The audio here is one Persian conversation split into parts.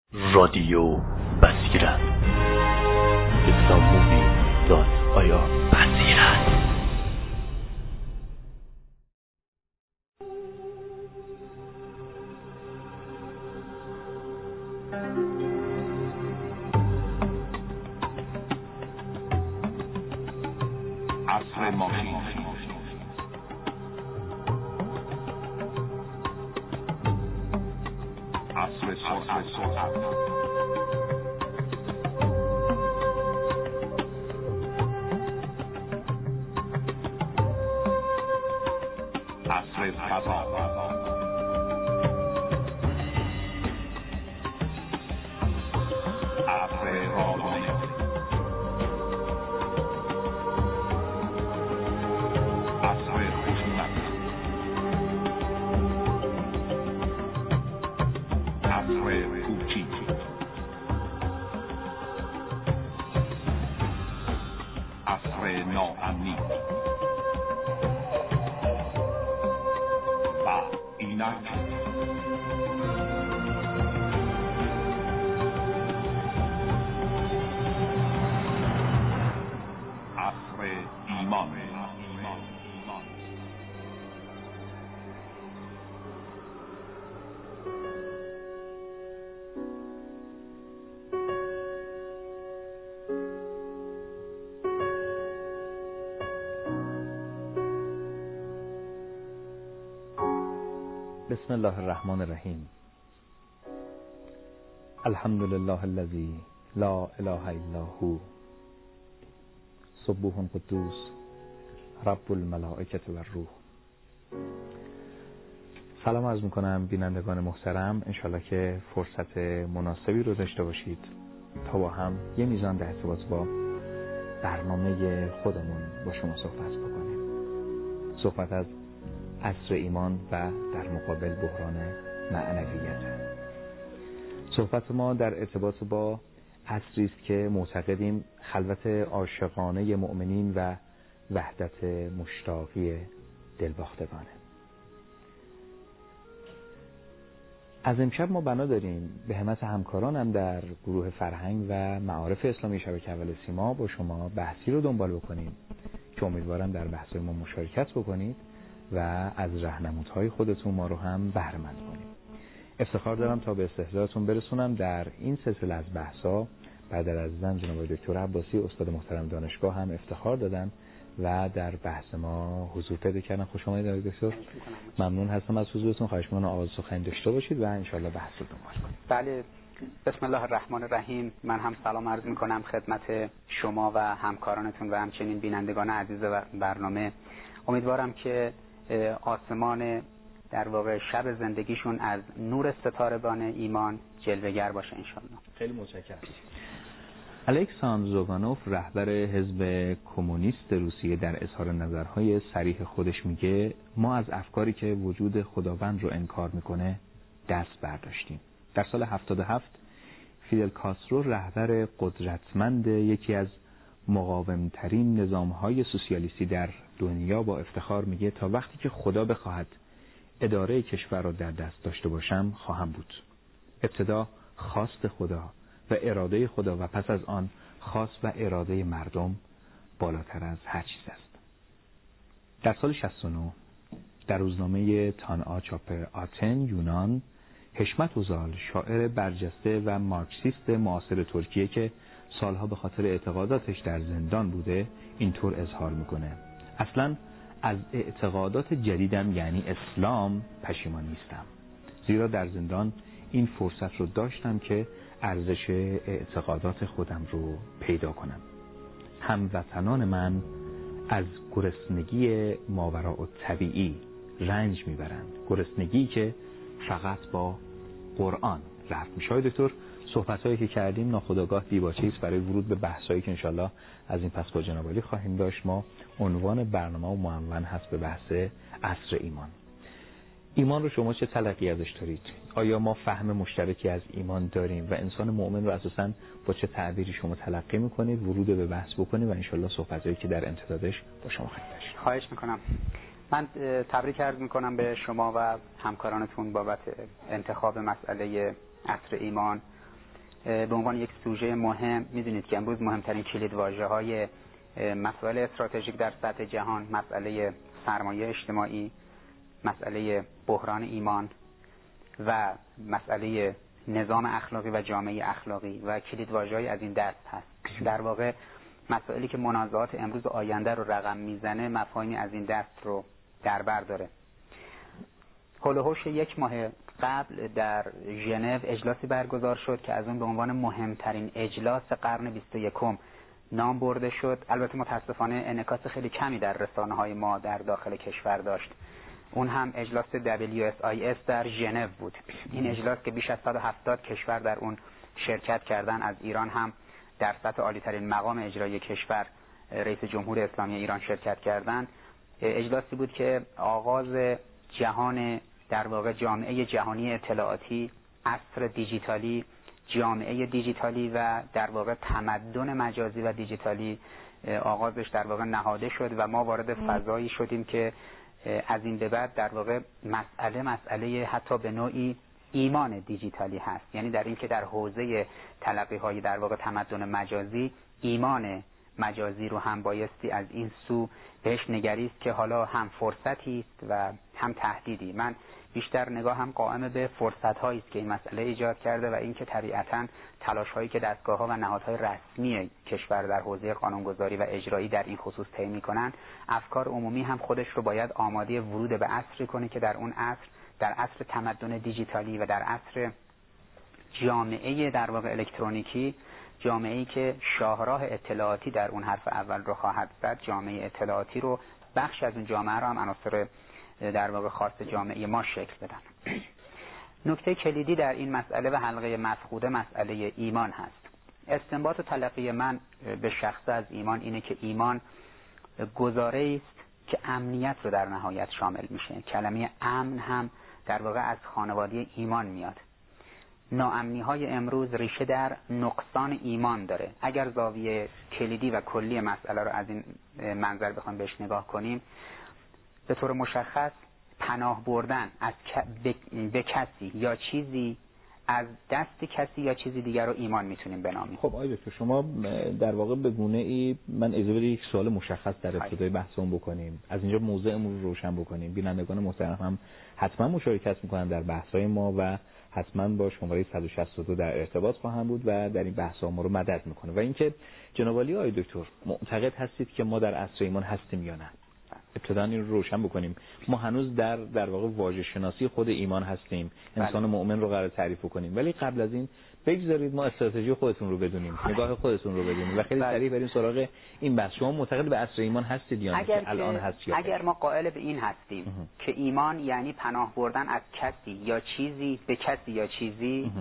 رادیو بصیرت islammovie.ir بصیرت. عصر ماشین، عصر سرعت، عصر فضا، عصر رادیو، عصر خشونت، عصر پوچی، عصر ناامنی و اینک عصر ایمان. بسم الله الرحمن الرحیم. الحمد لله الذی لا اله الا هو سبوح قدوس رب الملائکه و الروح. سلام عرض میکنم بینندگان محترم، انشالله که فرصت مناسبی رو داشته باشید تا با هم یه میزان در ارتباط با برنامه خودمون با شما صحبت بکنیم. صحبت از عصر ایمان و در مقابل بحران معنویت. صحبت ما در ارتباط با عصری است که معتقدیم خلوت عاشقانه مؤمنین و وحدت مشتاقی دلباختگانه. از امشب ما بنا داریم به همت همکارانم در گروه فرهنگ و معارف اسلامی شبکه اول سیما با شما بحثی رو دنبال بکنیم که امیدوارم در بحث ما مشارکت بکنید و از راهنمودهای خودتون ما رو هم بهره مند کنید. افتخار دارم تا به استحضارتون برسونم در این سلسله از بحثا برادر عزیزم جناب دکتر عباسی استاد محترم دانشگاه هم افتخار دادن و در بحث ما حضور پیدا کردن. خوش آمدید دکتر. ممنون هستم از حضورتون. خواهش می‌کنم آغاز سخن داشته باشید و ان شاءالله بحث رو دنبال کنیم. بله، بسم الله الرحمن الرحیم. من هم سلام عرض می‌کنم خدمت شما و همکارانتون و همچنین بینندگان عزیز برنامه. امیدوارم که آسمان در واقع شب زندگیشون از نور ستارگان ایمان جلوه‌گر باشه انشالله. خیلی متشکرم. الکساندر زوگانوف رهبر حزب کمونیست روسیه در اظهار نظرهای صریح خودش میگه ما از افکاری که وجود خداوند رو انکار میکنه دست برداشتیم. در سال 77 فیدل کاسترو رهبر قدرتمند یکی از مقاومترین نظامهای سوسیالیستی در دنیا با افتخار میگه تا وقتی که خدا بخواهد اداره کشور را در دست داشته باشم خواهم بود. ابتدا خواست خدا و اراده خدا و پس از آن خواست و اراده مردم بالاتر از هر چیز است. در سال 69 در روزنامه تانآ چاپ آتن یونان، حشمت اوزال شاعر برجسته و مارکسیست معاصر ترکیه که سالها به خاطر اعتقاداتش در زندان بوده اینطور اظهار میکنه: اصلا از اعتقادات جدیدم یعنی اسلام پشیمان نیستم، زیرا در زندان این فرصت رو داشتم که ارزش اعتقادات خودم رو پیدا کنم. هموطنان من از گرسنگی ماوراء الطبیعی رنج میبرند، گرسنگی که فقط با قرآن رفع میشه. دکتر، صحبت‌هایی که کردیم ناخودآگاه دیباچه‌ای است برای ورود به بحثایی که انشالله از این پس با جناب عالی خواهیم داشت. ما عنوان برنامه و معنون هست به بحث عصر ایمان. ایمان رو شما چه تلقی ازش دارید؟ آیا ما فهم مشترکی از ایمان داریم و انسان مؤمن رو اساساً با چه تعبیری شما تلقی می‌کنید؟ ورود به بحث بکنید و انشالله صحبتایی که در امتدادش با شما خواهیم داشت. خواهش میکنم. من تبریک عرض میکنم به شما و همکارانتون بابت انتخاب مسئله عصر ایمان به عنوان یک سوژه مهم. میدونید که امروز مهمترین کلیدواژه‌های مسائل استراتژیک در سطح جهان مسئله سرمایه اجتماعی، مسئله بحران ایمان و مسئله نظام اخلاقی و جامعه اخلاقی و کلیدواژه‌های از این دست هست. در واقع مسائلی که منازعات امروز و آینده رو رقم میزنه مفاهیمی از این دست رو در بر داره. هول و هوش یک ماه قبل در ژنو اجلاسی برگزار شد که از اون به عنوان مهمترین اجلاس قرن 21 نام برده شد. البته متاسفانه انعکاس خیلی کمی در رسانه‌های ما در داخل کشور داشت. اون هم اجلاس WSIS در ژنو بود. این اجلاس که بیش از 170 کشور در اون شرکت کردن، از ایران هم در سطح عالی‌ترین مقام اجرایی کشور رئیس جمهور اسلامی ایران شرکت کردند. اجلاسی بود که آغاز جهان، در واقع جامعه جهانی اطلاعاتی، عصر دیجیتالی، جامعه دیجیتالی و در واقع تمدن مجازی و دیجیتالی آغازش در واقع نهاده شد و ما وارد فضایی شدیم که از این به بعد در واقع مسئله حتی به نوعی ایمان دیجیتالی هست. یعنی در این که در حوزه تلقی‌های در واقع تمدن مجازی، ایمان مجازی رو هم بایستی از این سو بهش نگریست که حالا هم فرصتی است و هم تهدیدی. من بیشتر نگاهم قائم به فرصت‌هایی است که این مسئله ایجاد کرده و اینکه طبیعتاً تلاش‌هایی که دستگاه‌ها و نهادهای رسمی کشور در حوزه قانونگذاری و اجرایی در این خصوص طی می‌کنند، افکار عمومی هم خودش رو باید آماده ورود به عصری کنه که در اون عصر، در عصر تمدن دیجیتالی و در عصر جامعه در واقع الکترونیکی، جامعه‌ای که شاهراه اطلاعاتی در اون حرف اول رو خواهد زد، جامعه اطلاعاتی رو بخش از اون جامعه رو هم عناصر در واقع خاص جامعه ما شکل بدن. نکته کلیدی در این مسئله و حلقه مفقوده مسئله ایمان هست. استنباط و تلقی من به شخص از ایمان اینه که ایمان گزاره است که امنیت رو در نهایت شامل میشه. کلمه امن هم در واقع از خانواده ایمان میاد. ناامنی‌های امروز ریشه در نقصان ایمان داره. اگر زاویه کلیدی و کلی مسئله رو از این منظر بخوایم بهش نگاه کنیم، به طور مشخص پناه بردن از به کسی یا چیزی، از دست کسی یا چیزی دیگر رو ایمان میتونیم بنامیم. خب آقای دکتر، شما در واقع به گونه‌ای من اجازه بدید یک سوال مشخص در ابتدای بحثمون بکنیم، از اینجا موضوعمون رو روشن بکنیم. بینندگان محترم هم حتما مشارکت میکنن در بحث‌های ما و حتما با شماره 162 در ارتباط خواهم بود و در این بحث‌ها ما رو مدد میکنه. و اینکه جناب عالی آقای دکتر معتقد هستید که ما در عصر ایمان هستیم یا نه؟ ابتدا این رو روشن بکنیم. ما هنوز در واقع واژه شناسی خود ایمان هستیم، انسان مؤمن رو قرار تعریف کنیم، ولی قبل از این بگذارید ما استراتژی خودتون رو بدونیم، نگاه خودتون رو بدونیم و خیلی سریع بریم سراغ این بحث. شما معتقد به عصر ایمان هستید یا نه که الان هست یا اگر ما قائل به این هستیم که ایمان یعنی پناه بردن از کسی یا چیزی به کسی یا چیزی،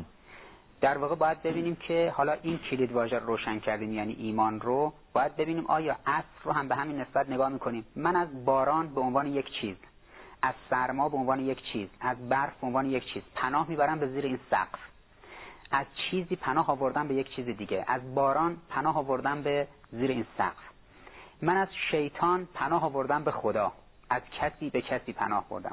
در واقع باید ببینیم که حالا این کلید واژه رو روشن کردیم، یعنی ایمان رو باید ببینیم آیا عصر رو هم به همین نسبت نگاه میکنیم. من از باران به عنوان یک چیز، از سرما به عنوان یک چیز، از برف به عنوان یک چیز پناه میبرم به زیر این سقف. از چیزی پناه آوردم به یک چیز دیگه، از باران پناه آوردم به زیر این سقف. من از شیطان پناه آوردم به خدا، از کسی به کسی پناه بردم.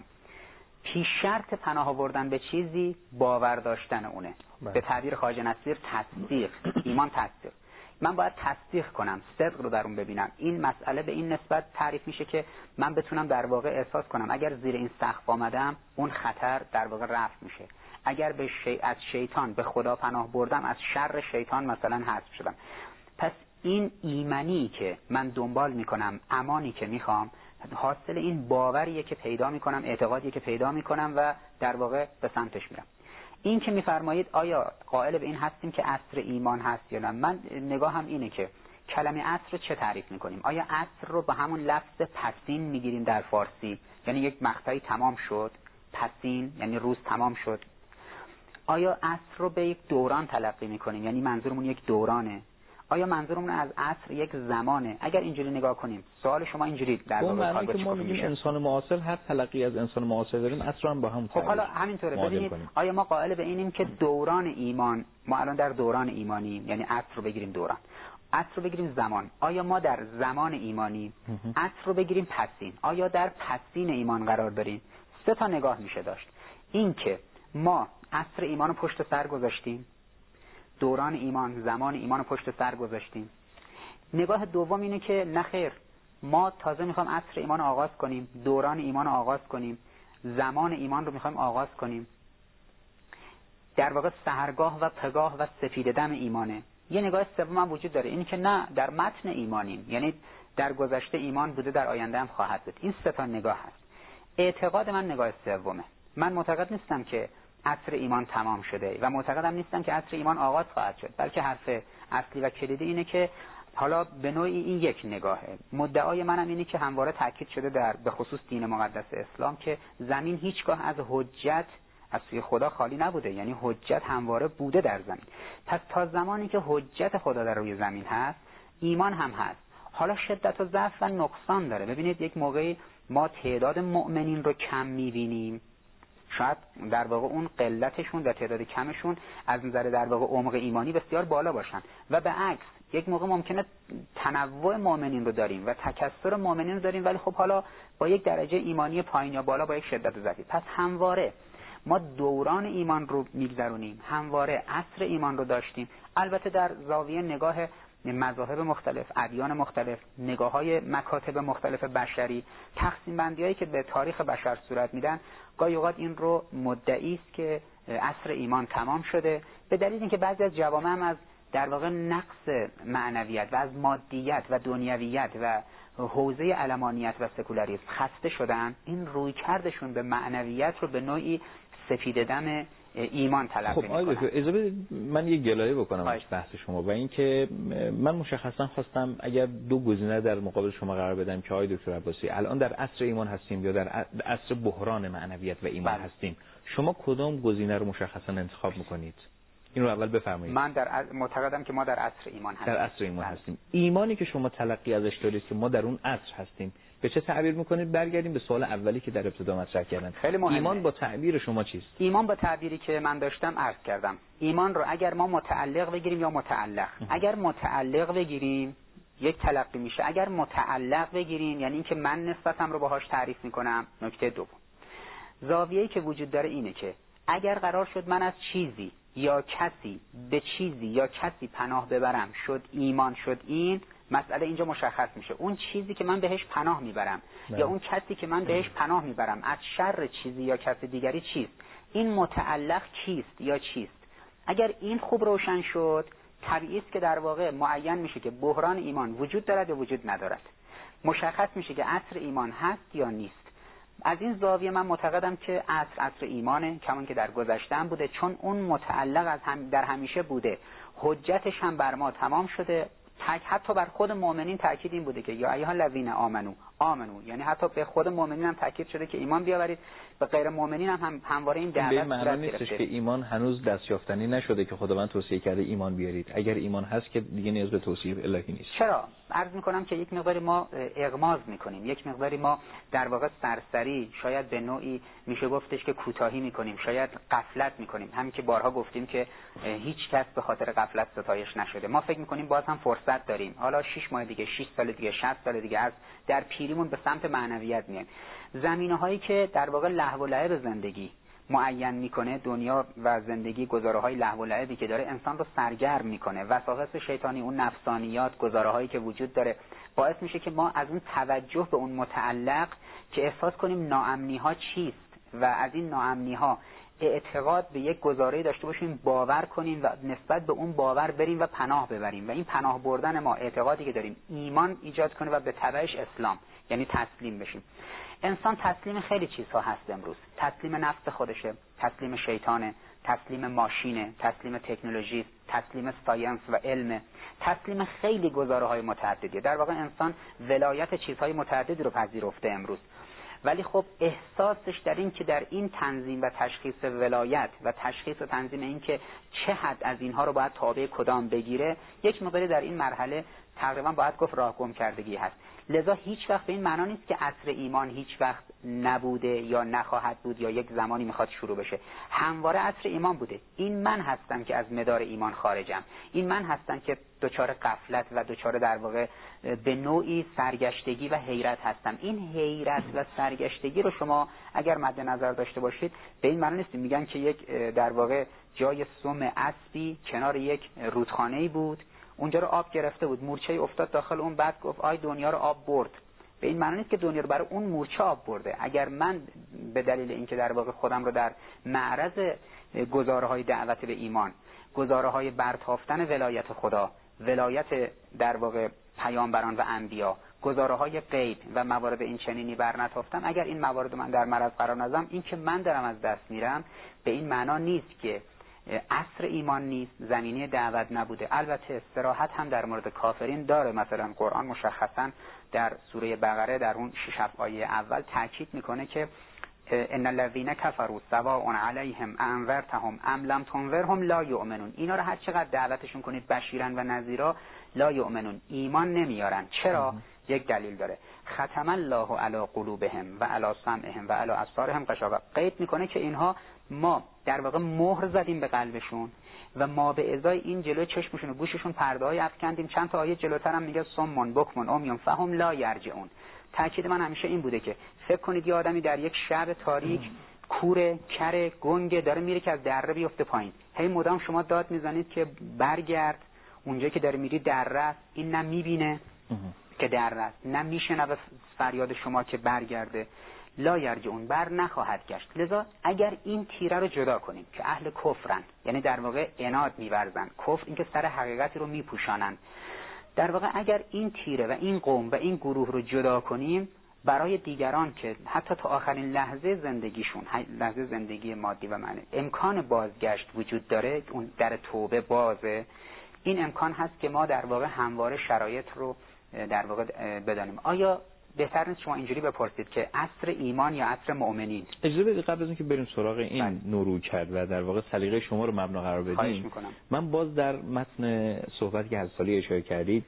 پیش شرط پناه آوردن به چیزی باور داشتن اونه. به تعبیر خواجه نصیر تصدیق، ایمان تصدیق. من باید تصدیق کنم، صدق رو در اون ببینم. این مسئله به این نسبت تعریف میشه که من بتونم در واقع احساس کنم اگر زیر این سقف آمدم اون خطر در واقع رفع میشه. اگر از شیطان به خدا پناه بردم از شر شیطان مثلا حذف شدم. پس این ایمانی که من دنبال میکنم، امانی که میخوام، حاصل این باوریه که پیدا میکنم، اعتقادیه که پیدا میکنم و در واقع به سمتش میرم. این که میفرمایید آیا قائل به این هستیم که عصر ایمان هست یا نه، من نگاهم اینه که کلمه عصر رو چه تعریف میکنیم؟ آیا عصر رو به همون لفظ پسین میگیریم در فارسی، یعنی یک مقطعی تمام شد، پسین یعنی روز تمام شد؟ آیا عصر رو به یک دوران تلقی میکنیم، یعنی منظورمون یک دورانه؟ آیا منظورمون از عصر یک زمانه؟ اگر اینجوری نگاه کنیم، سوال شما اینجوری در واقع که ما میگیم انسان معاصر، هر تلقی از انسان معاصر داریم عصر هم با هم. خب حالا همینطوره. ببینید آیا ما قائل به اینیم که دوران ایمان، ما الان در دوران ایمانیم، یعنی عصر رو بگیریم دوران، عصر رو بگیریم زمان. آیا ما در زمان ایمانی؟ عصر رو بگیریم پسین. آیا در پسین ایمان قرار داریم؟ سه تا نگاه میشه داشت. این که ما عصر ایمان رو پشت سر گذاشتیم، دوران ایمان، زمان ایمان رو پشت سر گذاشتیم. نگاه دوم اینه که نخیر، ما تازه میخوایم عصر ایمان رو آغاز کنیم، دوران ایمان رو آغاز کنیم، زمان ایمان رو میخوایم آغاز کنیم. در واقع سحرگاه و پگاه و سفید دم ایمانه. یه نگاه سوم هم وجود داره، اینی که نه، در متن ایمانیم، یعنی در گذشته ایمان بوده، در آینده هم خواهد بود. این سه تا نگاه هست. اعتقاد من نگاه سومه. من معتقد نیستم که عصر ایمان تمام شده و معتقدم نیستم که عصر ایمان آغاز خواهد شد، بلکه حرف اصلی و کلیدی اینه که حالا به نوعی این یک نگاهه. مدعای منم اینه که همواره تاکید شده به خصوص دین مقدس اسلام که زمین هیچگاه از حجت از سوی خدا خالی نبوده، یعنی حجت همواره بوده در زمین. پس تا زمانی که حجت خدا در روی زمین هست، ایمان هم هست. حالا شدت و ضعف و نقصان داره. ببینید یک موقعی ما تعداد مؤمنین رو کم می‌بینیم، شاید در واقع اون قلتشون و تعداد کمشون از نظر در واقع عمق ایمانی بسیار بالا باشن، و به عکس یک موقع ممکنه تنوع مؤمنین رو داریم و تکثر مؤمنین رو داریم، ولی خب حالا با یک درجه ایمانی پایین یا بالا، با یک شدت و ضعفی. پس همواره ما دوران ایمان رو میگذرونیم، همواره عصر ایمان رو داشتیم، البته در زاویه نگاه مذاهب مختلف، ادیان مختلف، نگاه‌های مکاتب مختلف بشری، تقسیم بندی‌هایی که به تاریخ بشر صورت میدن، گاهی اوقات این رو مدعی است که عصر ایمان تمام شده، به دلیل اینکه بعضی از جوامع هم از در واقع نقص معنویت و از مادیت و دنیویت و حوزه علمانیت و سکولاریسم خسته شدن، این رویکردشون به معنویت رو به نوعی سفید دم ایمان تلقی می‌کنن. خب آقای اجازه بدید من یه گلایه بکنم از بحث شما، و اینکه من مشخصا خواستم اگر دو گزینه در مقابل شما قرار بدم که آقای دکتر عباسی الان در عصر ایمان هستیم یا در عصر بحران معنویت و ایمان هستیم، شما کدام گزینه رو مشخصا انتخاب می‌کنید؟ این رو اول بفرمایید. من معتقدم که ما در عصر ایمان هستیم. در عصر ایمان هستیم. ایمانی که شما تلقی ازش دارید که ما در اون عصر هستیم، به چه تعبیر میکنید؟ برگردیم به سوال اولی که در ابتدا مطرح کردم. خیلی مهمه. ایمان با تعبیر شما چیست؟ ایمان با تعبیری که من داشتم عرض کردم. ایمان رو اگر ما متعلق بگیریم یا متعلق. اگر متعلق بگیریم یک تلقی میشه. اگر متعلق بگیریم یعنی اینکه من نسبتم رو باهاش تعریف میکنم. نکته دوم، زاویه‌ای که وجود داره اینه که اگر قرار شد من از چیزی یا کسی به چیزی یا کسی پناه ببرم، شد ایمان، شد این مسئله اینجا مشخص میشه. اون چیزی که من بهش پناه میبرم یا اون کسی که من بهش پناه میبرم از شر چیزی یا کسی دیگری چیست؟ این متعلق کیست یا چیست؟ اگر این خوب روشن شد، طبیعی است که در واقع معین میشه که بحران ایمان وجود دارد یا وجود ندارد. مشخص میشه که عصر ایمان هست یا نیست. از این زاویه من معتقدم که عصر ایمانه، کمان که در گذشته‌ام بوده، چون اون متعلق در همیشه بوده، حجتش هم بر ما تمام شده. حتی بر خود مؤمنین تاکید این بوده که یا ایها الذین آمنو، یعنی حتی به خود مؤمنین هم تاکید شده که ایمان بیاورید، به غیر مؤمنین هم همواره این دعوت به معنی نیستش که ایمان هنوز دستیافتنی نشده که خداوند توصیه کرده ایمان بیارید. اگر ایمان هست که دیگه نیاز به توصیه الهی نیست. چرا؟ عرض میکنم که یک مقداری ما اغماض میکنیم، یک مقداری ما در واقع سرسری، شاید به نوعی میشه گفتش که کوتاهی میکنیم، شاید غفلت میکنیم. همین که بارها گفتیم که هیچ کس به خاطر غفلت ستایش نشده. ما فکر میکنیم باز هم فرصت داریم، حالا 6 ماه دیگه، 6 سال دیگه، 60 سال دیگه از در پیریمون به سمت معنویت میایم. زمینه‌هایی که در واقع لهو و لعب زندگی معین میکنه، دنیا و زندگی، گزاره‌های لهو و لعبی که داره انسان رو سرگرم میکنه، وساوس شیطانی، اون نفسانیات، گزاره‌هایی که وجود داره باعث میشه که ما از اون توجه به اون متعلق که احساس کنیم ناامنی‌ها چیست و از این ناامنی‌ها اعتقاد به یک گزاره‌ای داشته باشیم، باور کنیم و نسبت به اون باور بریم و پناه ببریم، و این پناه بردن ما اعتقادی که داریم ایمان ایجاد کنه و به تبعش اسلام، یعنی تسلیم بشیم. انسان تسلیم خیلی چیزها هست امروز. تسلیم نفس خودشه، تسلیم شیطانه، تسلیم ماشینه، تسلیم تکنولوژی، تسلیم ساینس و علم، تسلیم خیلی گزاره‌های متعددیه. در واقع انسان ولایت چیزهای متعددی رو پذیرفته امروز. ولی خب احساسش در این که در این تنظیم و تشخیص ولایت و تشخیص و تنظیم این که چه حد از اینها رو باید تابع کدام بگیره، یک مقداری در این مرحله تقریبا باید گفت راه گم کردگی هست. لذا هیچ وقت به این معنا نیست که عصر ایمان هیچ وقت نبوده یا نخواهد بود یا یک زمانی میخواد شروع بشه. همواره عصر ایمان بوده. این من هستم که از مدار ایمان خارجم. این من هستم که دچار غفلت و دچار در واقع به نوعی سرگشتگی و حیرت هستم. این حیرت و سرگشتگی رو شما اگر مد نظر داشته باشید به این معنی نیست. میگن که یک در واقع جای سم اسبی کنار یک رودخانه‌ای بود، اونجا رو آب گرفته بود، مورچه افتاد داخل اون، بعد گفت آی دنیا رو آب برد. به این معنی نیست که دنیا رو برای اون مورچه آب برده. اگر من به دلیل اینکه در واقع خودم رو در معرض گزاره‌های دعوت به ایمان، گزاره‌های برتافتن ولایت خدا، ولایت در واقع پیامبران و انبیا، گزاره‌های غیب و موارد این چنینی برنتافتم، اگر این موارد من در معرض قرار ندم، این که من دارم از دست میرم به این معنا نیست که عصر ایمان نیست، زمینه دعوت نبوده. البته صراحت هم در مورد کافرین داره. مثلا قرآن مشخصا در سوره بقره در اون 6 آیه اول تاکید میکنه که ان الذين كفروا سواء عليهم انذرتهم ام لم تنذرهم لا يؤمنون. اینا رو هر چقدر دعوتشون کنید بشیرن و نذیرا لا یؤمنون، ایمان نمیارن. چرا؟ یک دلیل داره. ختم الله علی قلوبهم و علی سمعهم و علی ابصارهم غشاوه. قید میکنه که اینها ما در واقع مهر زدیم به قلبشون و ما به ازای این جلوی چشمشون و گوششون پرده‌های افکندیم. چند تا آیه جلوتر هم میگه صمون بکمون عمیون فهم لا یرجعون. تاکید من همیشه این بوده که فکر کنید یه آدمی در یک شب تاریک کوره، کره، گنگه، داره میره که از دره بیفته پایین. هی مدام شما داد میزنید که برگرد، اونجایی که داره میری دره است. این نه میبینه که دره است، نه میشنوه فریاد شما که برگرده. لا یرجعون، بر نخواهد گشت. لذا اگر این تیره رو جدا کنیم که اهل کفرن، یعنی در واقع عناد میورزن، کفر این که سر حقیقتی رو میپوشانن، در واقع اگر این تیره و این قوم و این گروه رو جدا کنیم، برای دیگران که حتی تا آخرین لحظه زندگیشون، لحظه زندگی مادی و معنی، امکان بازگشت وجود داره، اون در توبه بازه، این امکان هست که ما در واقع همواره شرایط رو در واقع بدانیم. آیا بهتر نیست شما اینجوری بپرسید که عصر ایمان یا عصر مؤمنین؟ اجازه بدید قبل از اینکه بریم سراغ این نورو کرد و در واقع سلیقه شما رو مبنا قرار بدیم، من باز در متن صحبتی که حضرت علی اشاره کردید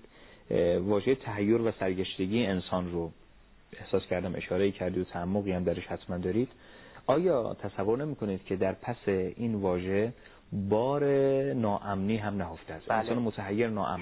واژه تحیر و سرگشتگی انسان رو احساس کردم اشاره کردید و تعمقی هم درش حتما دارید. آیا تصور نمی‌کنید که در پس این واژه بار ناامنی هم نهفته است؟ انسان متحیر ناامنه.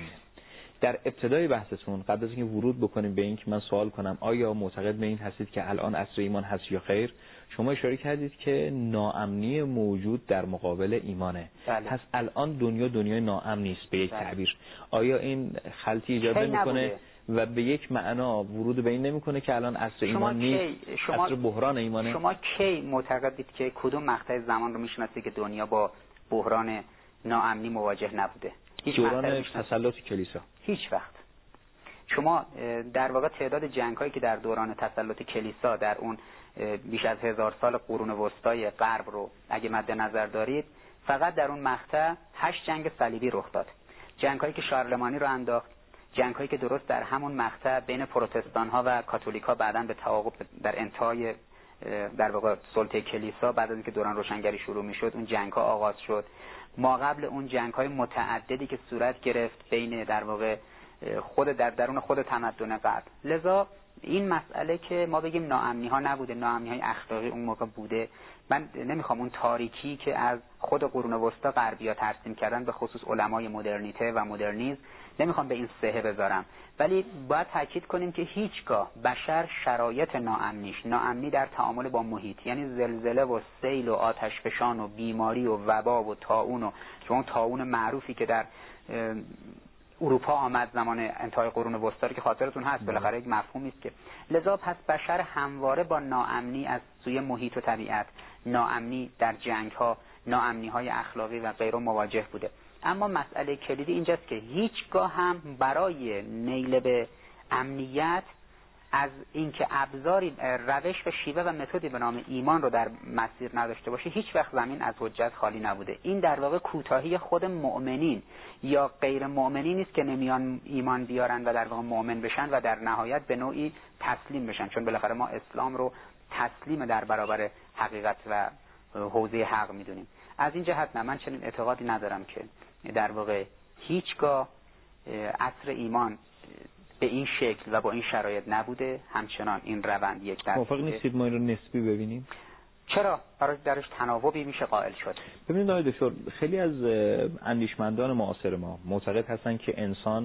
در ابتدای بحثتون قبل از اینکه ورود بکنیم به این که من سوال کنم آیا معتقد به این هستید که الان عصر ایمان هست یا خیر، شما اشاره کردید که ناامنی موجود در مقابل ایمانه. پس الان دنیای ناامن نیست به یک تعبیر. آیا این خلطی ایجاد نمی‌کنه و به یک معنا ورود به این نمی‌کنه که الان عصر ایمان نیست، عصر بحران ایمانه؟ شما کی معتقدید که کدوم مقطع زمان رو میشناسید که دنیا با بحران ناامنی مواجه نبوده؟ دوران تسلط کلیسا. هیچ وقت. شما در واقع تعداد جنگ‌هایی که در دوران تسلط کلیسا در اون بیش از 1000 سال قرون وسطای غرب رو اگه مد نظر دارید، فقط در اون مقطع 8 جنگ صلیبی رخ داد. جنگ‌هایی که شارلمانی رو انداخت، جنگ‌هایی که درست در همون مقطع بین پروتستان‌ها و کاتولیک‌ها بعداً به توافق در انتهای در واقع سلطه کلیسا بعد از اینکه دوران روشنگری شروع می‌شد اون جنگ‌ها آغاز شد. ما قبل اون جنگ‌های متعددی که صورت گرفت بین در واقع خود در درون خود تمدن غرب. لذا این مسئله که ما بگیم ناامنی‌ها نبوده، ناامنی‌های اخلاقی اون موقع بوده، من نمیخوام اون تاریکی که از خود قرون وسطا غربی‌ها ترسیم کردن به خصوص علمای مدرنیته و مدرنیسم نمیخوام به این صحه بذارم، ولی باید تاکید کنیم که هیچگاه بشر شرایط ناامنی در تعامل با محیط، یعنی زلزله و سیل و آتشفشان و بیماری و وبا و طاعون و شما طاعون معروفی که در اروپا آمد زمان انتهای قرون وسطا که خاطرتون هست، بالاخره یک مفهومی است که لذا پس بشر همواره با ناامنی از سوی محیط و طبیعت، ناامنی در جنگ‌ها، ناامنی‌های اخلاقی و غیره مواجه بوده. اما مسئله کلیدی اینجاست که هیچگاه هم برای نیل به امنیت از اینکه ابزاری روش و شیوه و متدی به نام ایمان رو در مسیر نداشته باشه هیچ وقت زمین از حجت خالی نبوده. این در واقع کوتاهی خود مؤمنین یا غیر مؤمنین نیست که نمیان ایمان بیارن و در واقع مؤمن بشن و در نهایت به نوعی تسلیم بشن، چون بالاخره ما اسلام رو تسلیم در برابر حقیقت و حوزه حق میدونیم. از این جهت نه، من چنین اعتقادی ندارم که در واقع هیچگاه عصر ایمان به این شکل و با این شرایط نبوده. همچنان این روند یک درصد. موافق نیستید ما این رو نسبی ببینیم؟ چرا؟ برای درش تناوبی میشه قائل شد. ببینید آقای دکتر، خیلی از اندیشمندان معاصر ما معتقد هستن که انسان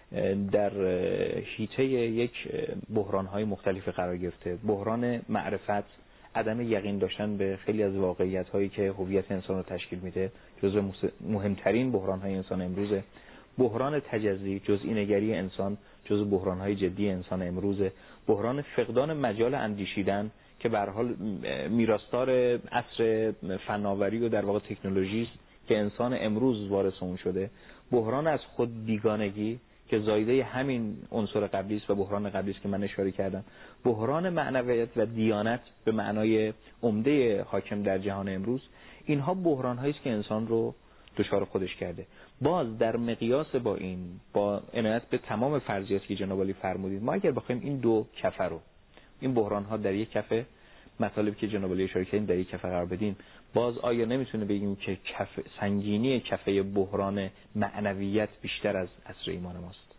در حیطه یک بحران‌های مختلفی قرار گرفته. بحران معرفت، عدم یقین داشتن به خیلی از واقعیت‌هایی که هویت انسان رو تشکیل میده، جزو مهمترین بحران‌های انسان امروزه. بحران تجزی، جزئی نگری انسان، جزو بحران‌های جدی انسان امروزه. بحران فقدان مجال اندیشیدن که به هر حال میراثدار عصر فناوری و در واقع تکنولوژی است که انسان امروز وارث اون شده. بحران از خود بیگانگی که زایده همین عنصر قبلی است و بحران قبلی است که من اشاره کردم. بحران معنویت و دیانت به معنای عمده حاکم در جهان امروز، اینها بحران‌هایی است که انسان رو دچار خودش کرده. باز در مقیاس با عنایت به تمام فرضیاتی که جناب عالی فرمودید، ما اگر بخوایم این دو کفه رو، این بحران‌ها در یک کفه، مطالبی که جناب عالی اشاره کردین در یک کفه قرار بدیم، باز آیا نمیتونه بگیم که سنگینی کفه بحران معنویت بیشتر از عصر ایمان ماست؟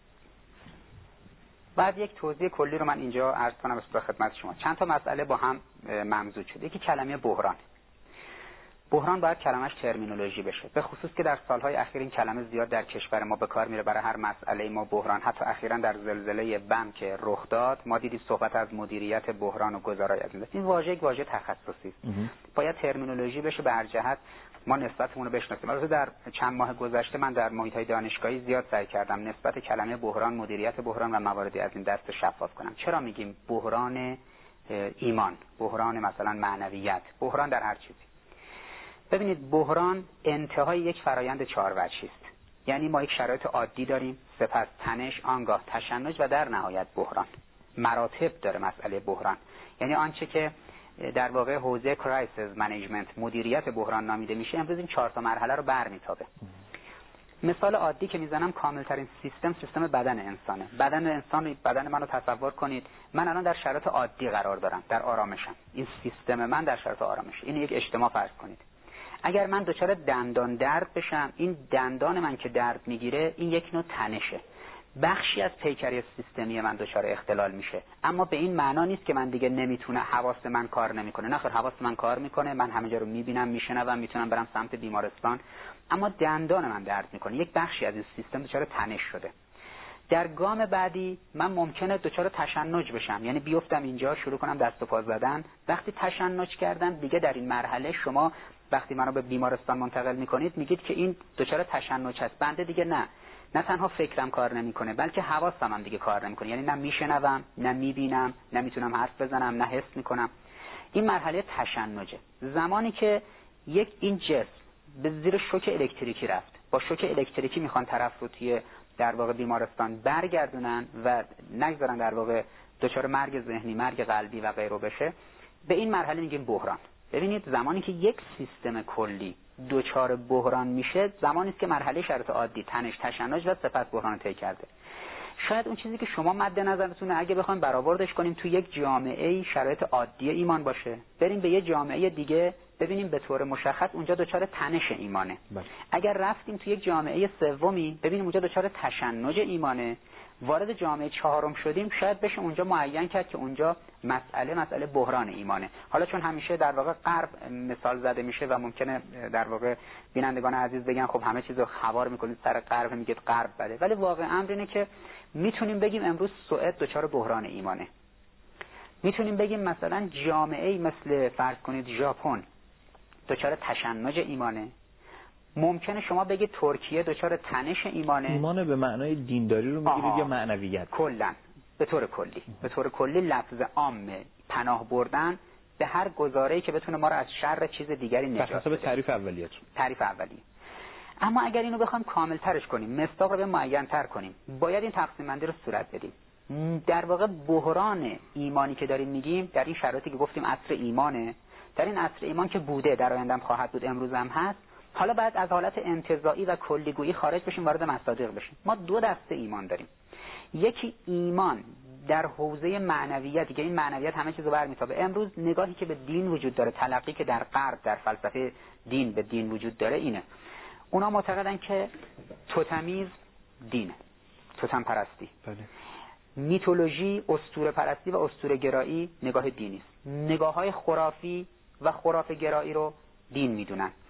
بعد یک توضیح کلی رو من اینجا عرض کنم به خدمت شما. چند تا مسئله با هم ممزوج شده. یکی کلمه بحران. بحران باید کلمش ترمینولوژی بشه، به خصوص که در سالهای اخیر این کلمه زیاد در کشور ما به کار میره برای هر مسئله ما بحران. حتی اخیراً در زلزله بم که رخ داد ما دیدیم صحبت از مدیریت بحران و گزارای از این واژه یک واژه تخصصی است. باید ترمینولوژی بشه به هر جهت ما نسبتمون رو بشناسیم. البته در چند ماه گذشته من در محیط‌های دانشگاهی زیاد سعی کردم نسبت کلمه بحران، مدیریت بحران و مواردی از این دست شفاف کنم. چرا میگیم بحران ایمان، بحران مثلا معنویت، بحران در هر چیزی؟ ببینید، بحران انتهای یک فرایند 4 وجهی است. یعنی ما یک شرایط عادی داریم، سپس تنش، آنگاه تشنج و در نهایت بحران. مراتب داره مسئله بحران. یعنی آنچه که در واقع حوزه کرایسیس منیجمنت، مدیریت بحران نامیده میشه، امروز این 4 تا مرحله رو برمیتابه. مثال عادی که میزنم، کاملترین سیستم بدن انسانه. بدن انسان، بدن منو تصور کنید، من الان در شرایط عادی قرار دارم، در آرامشم. این سیستم من در شرایط آرامش. این یک اجتماع فرض کنید. اگر من دچار دندان درد بشم، این دندان من که درد میگیره، این یک نوع تنشه. بخشی از پیکری سیستمی من دچار اختلال میشه. اما به این معنا نیست که من دیگه نمیتونه، حواس من کار نمیکنه. نه خیر، حواس من کار میکنه، من همه جا رو میبینم، میشنوم، میتونم برم سمت بیمارستان، اما دندان من درد میکنه. یک بخشی از این سیستم دچار تنش شده. در گام بعدی من ممکنه دچار تشنج بشم، یعنی بیفتم اینجا، شروع کنم دست و پا زدن. وقتی تشنج کردم دیگه، در این مرحله شما وقتی منو به بیمارستان منتقل میکنید میگید که این دچار تشنج هست. بنده دیگه نه تنها فکرم کار نمیکنه، بلکه حواسم هم دیگه کار نمیکنه. یعنی نه میشنوم، نه میبینم، نه میتونم حرف بزنم، نه حس میکنم. این مرحله تشنجه. زمانی که این جسم به زیر شوک الکتریکی رفت، با شوک الکتریکی میخوان طرف رو توی در واقع بیمارستان برگردونن و نگذارن در واقع دچار مرگ ذهنی، مرگ قلبی و غیره بشه، به این مرحله میگیم بحران. ببینید، زمانی که یک سیستم کلی دچار بحران میشه، زمانی است که مرحله شرایط عادی، تنش، تشنج و سپس بحران طی کرده. شاید اون چیزی که شما مد نظرتونه اگه بخوایم برآوردش کنیم تو یک جامعه شرایط عادی ایمان باشه، بریم به یه جامعه دیگه ببینیم به طور مشخص اونجا دچار تنش ایمانه. اگر رفتیم تو یک جامعه سومی ببینیم اونجا دچار تشنج ایمانه، وارد جامعه 4م شدیم، شاید بشه اونجا معین کرد که اونجا مسئله بحران ایمانه. حالا چون همیشه در واقع غرب مثال زده میشه و ممکنه در واقع بینندگان عزیز بگن خب همه چیزو خوار میکنید سر غرب، میگید غرب بده، ولی واقع امر اینه که میتونیم بگیم امروز سوئد دچار بحران ایمانه. میتونیم بگیم مثلا جامعه‌ای مثل فرض کنید ژاپن دچار تشنج ایمانه. ممکنه شما بگید ترکیه دچار تنش ایمانه. ایمان به معنای دینداری رو میگیرید یا معنویت؟ کلا به طور کلی لفظ عام پناه بردن به هر گزاره‌ای که بتونه ما رو از شر چیز دیگری نجات بده. به تعریف اولیه. اما اگر اینو بخوایم کامل ترش کنیم، مصداق رو به معین تر کنیم، باید این تقسیم بندی رو صورت بدیم. در واقع بحران ایمانی که داریم میگیم در این شرایطی که گفتیم عصر ایمانه، در این عصر ایمان که بوده، در آینده هم خواهد بود، امروز هم هست، حالا بعد از حالت انتزاعی و کلیگویی خارج بشیم، وارد مصادیق بشیم. ما 2 دسته ایمان داریم. یکی ایمان در حوزه معنویتی که این معنویت همه چیزو برمی‌تابه. امروز نگاهی که به دین وجود داره، تلقی که در غرب در فلسفه دین به دین وجود داره اینه. اونا معتقدن که توتمیز دینه، توتم پرستی. بله. میتولوژی، اسطوره پرستی و اسطوره گرایی نگاه دینی است. نگاه‌های خرافی و خرافه گرایی رو دین میدونن.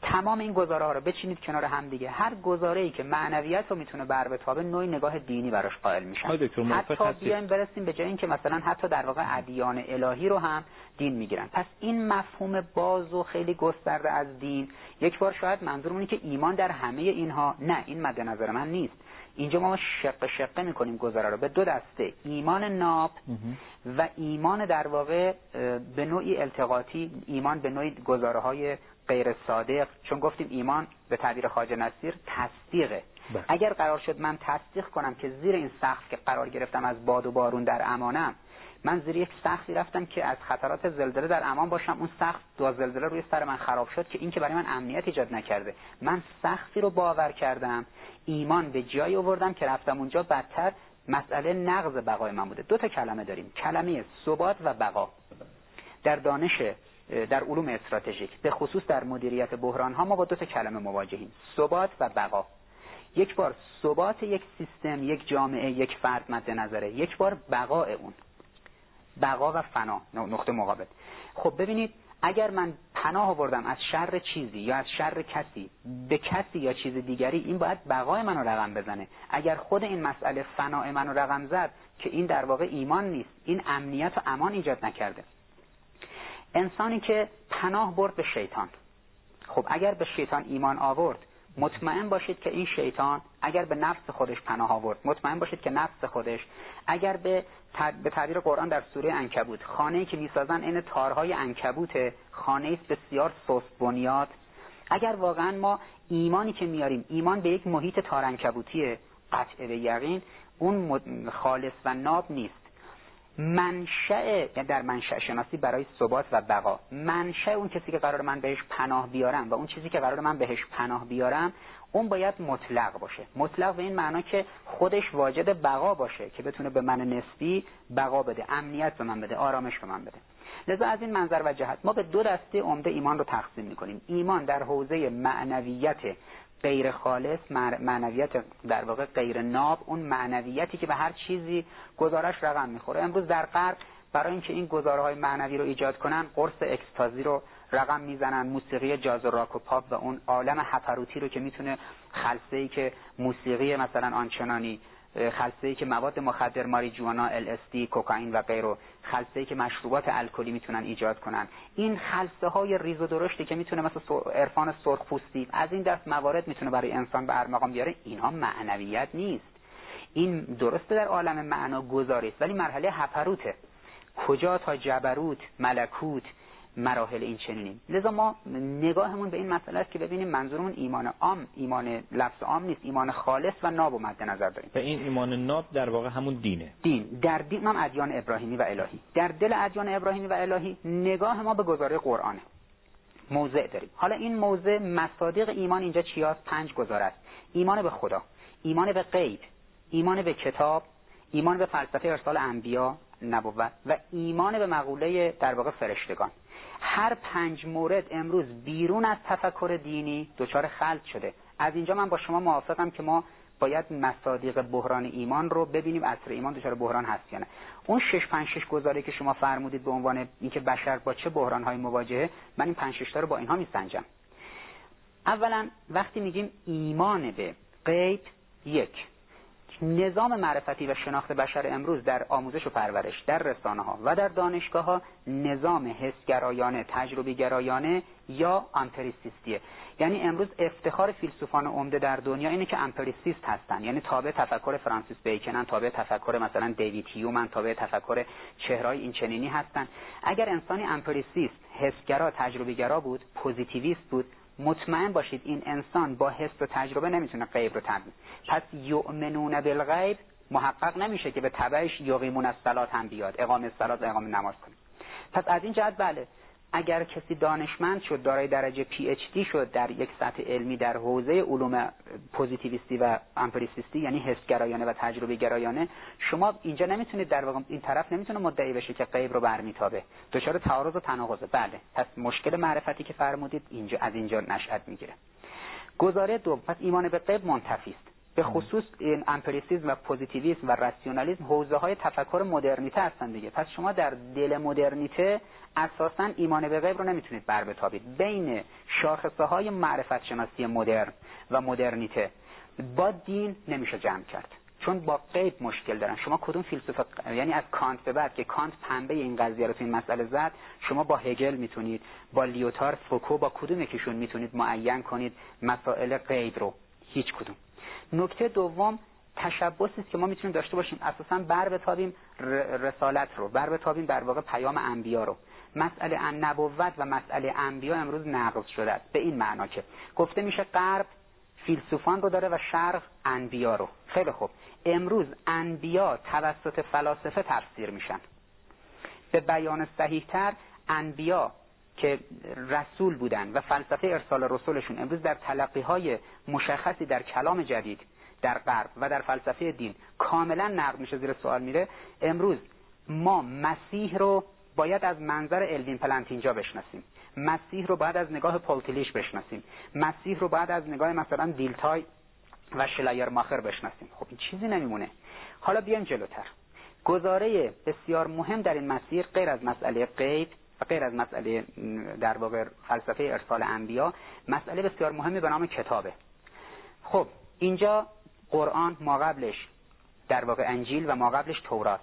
تمام این گزاره ها رو بچینید کنار هم دیگه، هر گزاره‌ای که معنویت رو میتونه بر بتابه نوعی نگاه دینی براش قائل میشن. حتی بیایم برسیم به جای اینکه مثلا حتی در واقع ادیان الهی رو هم دین میگیرن. پس این مفهوم باز و خیلی گسترده از دین، یک بار شاید منظورمونه که ایمان در همه اینها، نه، این مد نظر من نیست. اینجا ما شقه میکنیم گزاره رو به دو دسته، ایمان ناب و ایمان در واقع به نوعی التقاطی، ایمان به نوعی گزاره‌های غیر صادق. چون گفتیم ایمان به تعبیر خواجه نصیر تصدیقه. اگر قرار شد من تصدیق کنم که زیر این سقف که قرار گرفتم از باد و بارون در امانم، من زیر یک سقفی رفتم که از خطرات زلزله در امان باشم، اون سقف دو زلزله روی سر من خراب شد که این که برای من امنیت ایجاد نکرده، من سقفی رو باور کردم، ایمان به جایی آوردم که رفتم اونجا بدتر مسئله نقض بقای من بوده. دو تا کلمه داریم، کلمه ثبات و بقا. در دانش، در علوم استراتژیک، به خصوص در مدیریت بحران ها، ما با دو تا کلمه مواجهیم، ثبات و بقا. یک بار ثبات یک سیستم، یک جامعه، یک فرد مد نظره، یک بار بقای اون، بقا و فنا، نقطه مقابل. خب ببینید، اگر من پناه آوردم از شر چیزی یا از شر کسی به کسی یا چیز دیگری، این باید بقای منو رقم بزنه. اگر خود این مسئله فنای منو رقم زد، که این در واقع ایمان نیست، این امنیت و امان ایجاد نکرده. انسانی که پناه برد به شیطان، خب اگر به شیطان ایمان آورد، مطمئن باشید که این شیطان اگر به نفس خودش پناه آورد، مطمئن باشید که نفس خودش، اگر به تعبیر قرآن در سوره عنکبوت، خانه‌ای که می‌سازن این تارهای عنکبوت، خانه‌ای است بسیار سست بنیاد، اگر واقعا ما ایمانی که میاریم ایمان به یک محیط تار عنکبوتیه، قطع به یقین اون خالص و ناب نیست. منشأ، در منشأ شناسی برای ثبات و بقا، منشأ اون کسی که قرار من بهش پناه بیارم و اون چیزی که قرار من بهش پناه بیارم، اون باید مطلق باشه. مطلق به این معنا که خودش واجد بقا باشه، که بتونه به من نسبی بقا بده، امنیت به من بده، آرامش به من بده. لذا از این منظر و جهت ما به دو دسته عمده ایمان رو تقسیم می‌کنیم. ایمان در حوزه معنویت غیر خالص، معنویت در واقع غیر ناب، اون معنویتی که به هر چیزی گزارش رقم میخوره. امروز در غرب برای اینکه این گزاره‌های معنوی رو ایجاد کنن، قرص اکستازی رو رقم میزنن، موسیقی جاز و راک و پاپ و اون عالم هپروتی رو که میتونه خلسه‌ای که موسیقی مثلا آنچنانی، خلسه‌ای که مواد مخدر، ماریجوانا، LSD، کوکائین و غیره، خلسه‌ای که مشروبات الکلی میتونن ایجاد کنن، این خلسه‌های ریز و درشتی که میتونه مثلا عرفان سرخپوستی از این دست موارد میتونه برای انسان به ارمغان بیاره، اینها معنویت نیست. این درسته در عالم معنا گذاری است، ولی مرحله هپروته، کجا تا جبروت، ملکوت، مراحل این چنینیم. لذا ما نگاهمون به این مسئله است که ببینیم منظورمون ایمان عام، ایمان لفظ عام نیست، ایمان خالص و ناب مد نظر داریم. و این ایمان ناب در واقع همون دینه. دین در دین هم ادیان ابراهیمی و الهی. در دل ادیان ابراهیمی و الهی نگاه ما به گزاره قرآنه. موضع داریم. حالا این موضع مصادیق ایمان اینجا چیاست؟ 5 گزاره است. ایمان به خدا، ایمان به غیب، ایمان به کتاب، ایمان به فلسفه ارسال انبیا، نبوت، و ایمان به مقوله در واقع فرشتگان. هر 5 مورد امروز بیرون از تفکر دینی دچار خلط شده. از اینجا من با شما موافقم که ما باید مصادیق بحران ایمان رو ببینیم، عصر ایمان دچار بحران هست یا نه. اون 6 گزاره که شما فرمودید به عنوان اینکه بشر با چه بحران‌های مواجهه، من این 5 تا رو با اینها میسنجم. اولا وقتی میگیم ایمان به غیب، یک، نظام معرفتی و شناخت بشر امروز در آموزش و پرورش، در رسانه‌ها و در دانشگاه‌ها نظام حسگرایانه، تجربی گرایانه یا امپریسیستیه. یعنی امروز افتخار فیلسوفان عمده در دنیا اینه که امپریسیست هستن، یعنی تابع تفکر فرانسیس بیکنن، تابع تفکر مثلا دیوید هیومن، تابع تفکر چهره‌های این چنینی هستن. اگر انسانی امپریسیست، حسگرا، تجربی گرا بود، پوزیتیویست بود، مطمئن باشید این انسان با حس و تجربه نمیتونه غیب رو تبیین. پس یؤمنون بالغیب محقق نمیشه که به تبعش یقیمون الصلاة هم بیاد، اقامه الصلاة و اقامه نماز کنه. پس از این جهت بله، اگر کسی دانشمند شد، دارای درجه PhD شد در یک سطح علمی در حوزه علوم پوزیتیویستی و امپریسیستی، یعنی حسگرایانه و تجربه گرایانه، شما اینجا نمیتونید در واقع این طرف نمیتونه مدعی بشه که غیب رو برمیتابه، دچار تعارض و تناقضه. بله، پس مشکل معرفتی که فرمودید اینجا از اینجا نشأت میگیره. گزاره دوم، پس ایمان به غیب منتفی است. به خصوص این امپریسیسم و پوزیتیویسم و راسیونالیسم حوزه های تفکر مدرنیته هستن دیگه. پس شما در دل مدرنیته اساساً ایمان به غیب رو نمیتونید بر بتابید. بین شاخصه های معرفت شناسی مدرن و مدرنیته با دین نمیشه جمع کرد، چون با غیب مشکل دارن. شما کدوم فیلسوف، یعنی از کانت به بعد که کانت پنبه این قضیه رو تو این مسئله زد، شما با هگل میتونید، با لیوتار، فوکو، با کدوم یکیشون میتونید معین کنید مسائل غیب رو؟ هیچ کدوم. نکته دوم تشبثی است که ما میتونیم داشته باشیم، اساساً بر بتابیم رسالت رو، بر بتابیم در واقع پیام انبیا رو. مسئله نبوت و مسئله انبیا امروز نقض شده است، به این معنا که گفته میشه غرب فیلسوفان رو داره و شرق انبیا رو. خیلی خوب، امروز انبیا توسط فلاسفه تفسیر میشن. به بیان صحیح‌تر انبیا که رسول بودن و فلسفه ارسال رسولشون امروز در تلقی‌های مشخصی در کلام جدید در غرب و در فلسفه دین کاملا نقد میشه، زیر سوال میره. امروز ما مسیح رو باید از منظر الوین پلنتینجا بشناسیم، مسیح رو باید از نگاه پولتلیش بشناسیم، مسیح رو باید از نگاه مثلا دیلتای و شلایرماخر بشناسیم. خب این چیزی نمیمونه. حالا بیایم جلوتر. گزاره بسیار مهم در این مسیر غیر از مسئله غیب و غیر از مسئله در واقع فلسفه ارسال انبیا، مسئله بسیار مهمی به نام کتابه. خب اینجا قرآن، ما قبلش در واقع انجیل و ما قبلش تورات.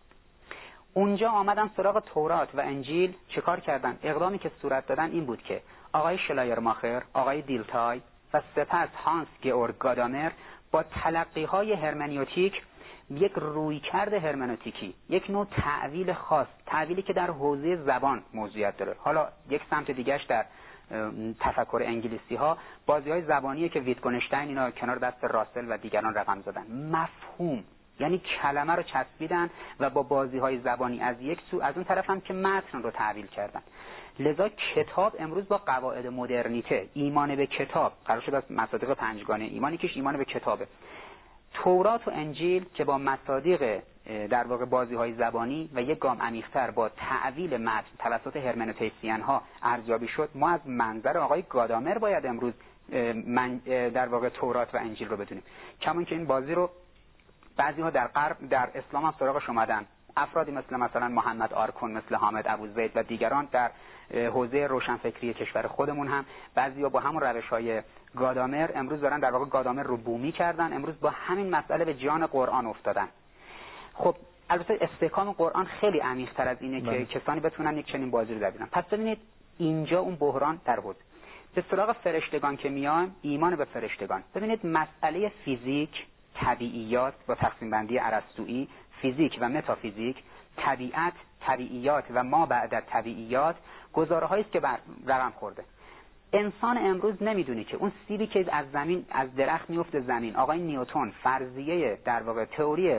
اونجا آمدن سراغ تورات و انجیل، چه کار کردن؟ اقدامی که صورت دادن این بود که آقای شلایرماخر، آقای دیلتای و سپس هانس گئورگ گادامر با تلقی‌های هرمنیوتیک یک رویکرد هرمنوتیکی، یک نوع تعویل خاص، تعویلی که در حوزه زبان موضوعیت داره. حالا یک سمت دیگهش در تفکر انگلیسی ها بازی‌های زبانیه که ویتگنشتاین اینا کنار دست راسل و دیگران رقم زدن. مفهوم، یعنی کلمه رو چسبیدن و با بازی‌های زبانی از یک سو، از اون طرف هم که متن رو تعویل کردن. لذا کتاب امروز با قواعد مدرنیته، ایمان به کتاب قرار شد از مصادیق پنجگانه ایمانی که ایمان به کتابه. تورات و انجیل که با مصادیق در واقع بازی‌های زبانی و یک گام عمیق‌تر با تعویل متن توسط هرمنوتیسین ها ارزیابی شد، ما از منظر آقای گادامر باید امروز در واقع تورات و انجیل رو بدونیم. کما اینکه این بازی رو بعضی‌ها در غرب، در اسلام هم سراغش اومدن. افرادی مثلا محمد آرکون، مثل حامد ابوزید و دیگران در حوزه روشنفکری کشور خودمون هم بعضی‌ها با همون روش‌های گادامر امروز دارن در واقع گادامر رو بومی کردن، امروز با همین مسئله به جان قرآن افتادن. خب البته استحکام قرآن خیلی عمیق‌تر از اینه که کسانی بتونن یک چنین بازی رو ببینن. پس ببینید اینجا اون بحران در بود. به سراغ فرشتگان که میایم، ایمان به فرشتگان. ببینید مسئله فیزیک، طبیعیات با تقسیم بندی ارسطویی، فیزیک و متافیزیک، طبیعت، طبیعیات و ما بعد از طبیعیات گزاره‌هایی است که رقم خورده. انسان امروز نمیدونه که اون سیبی که از زمین، از درخت میفته زمین، آقای نیوتن فرضیه در واقع تئوری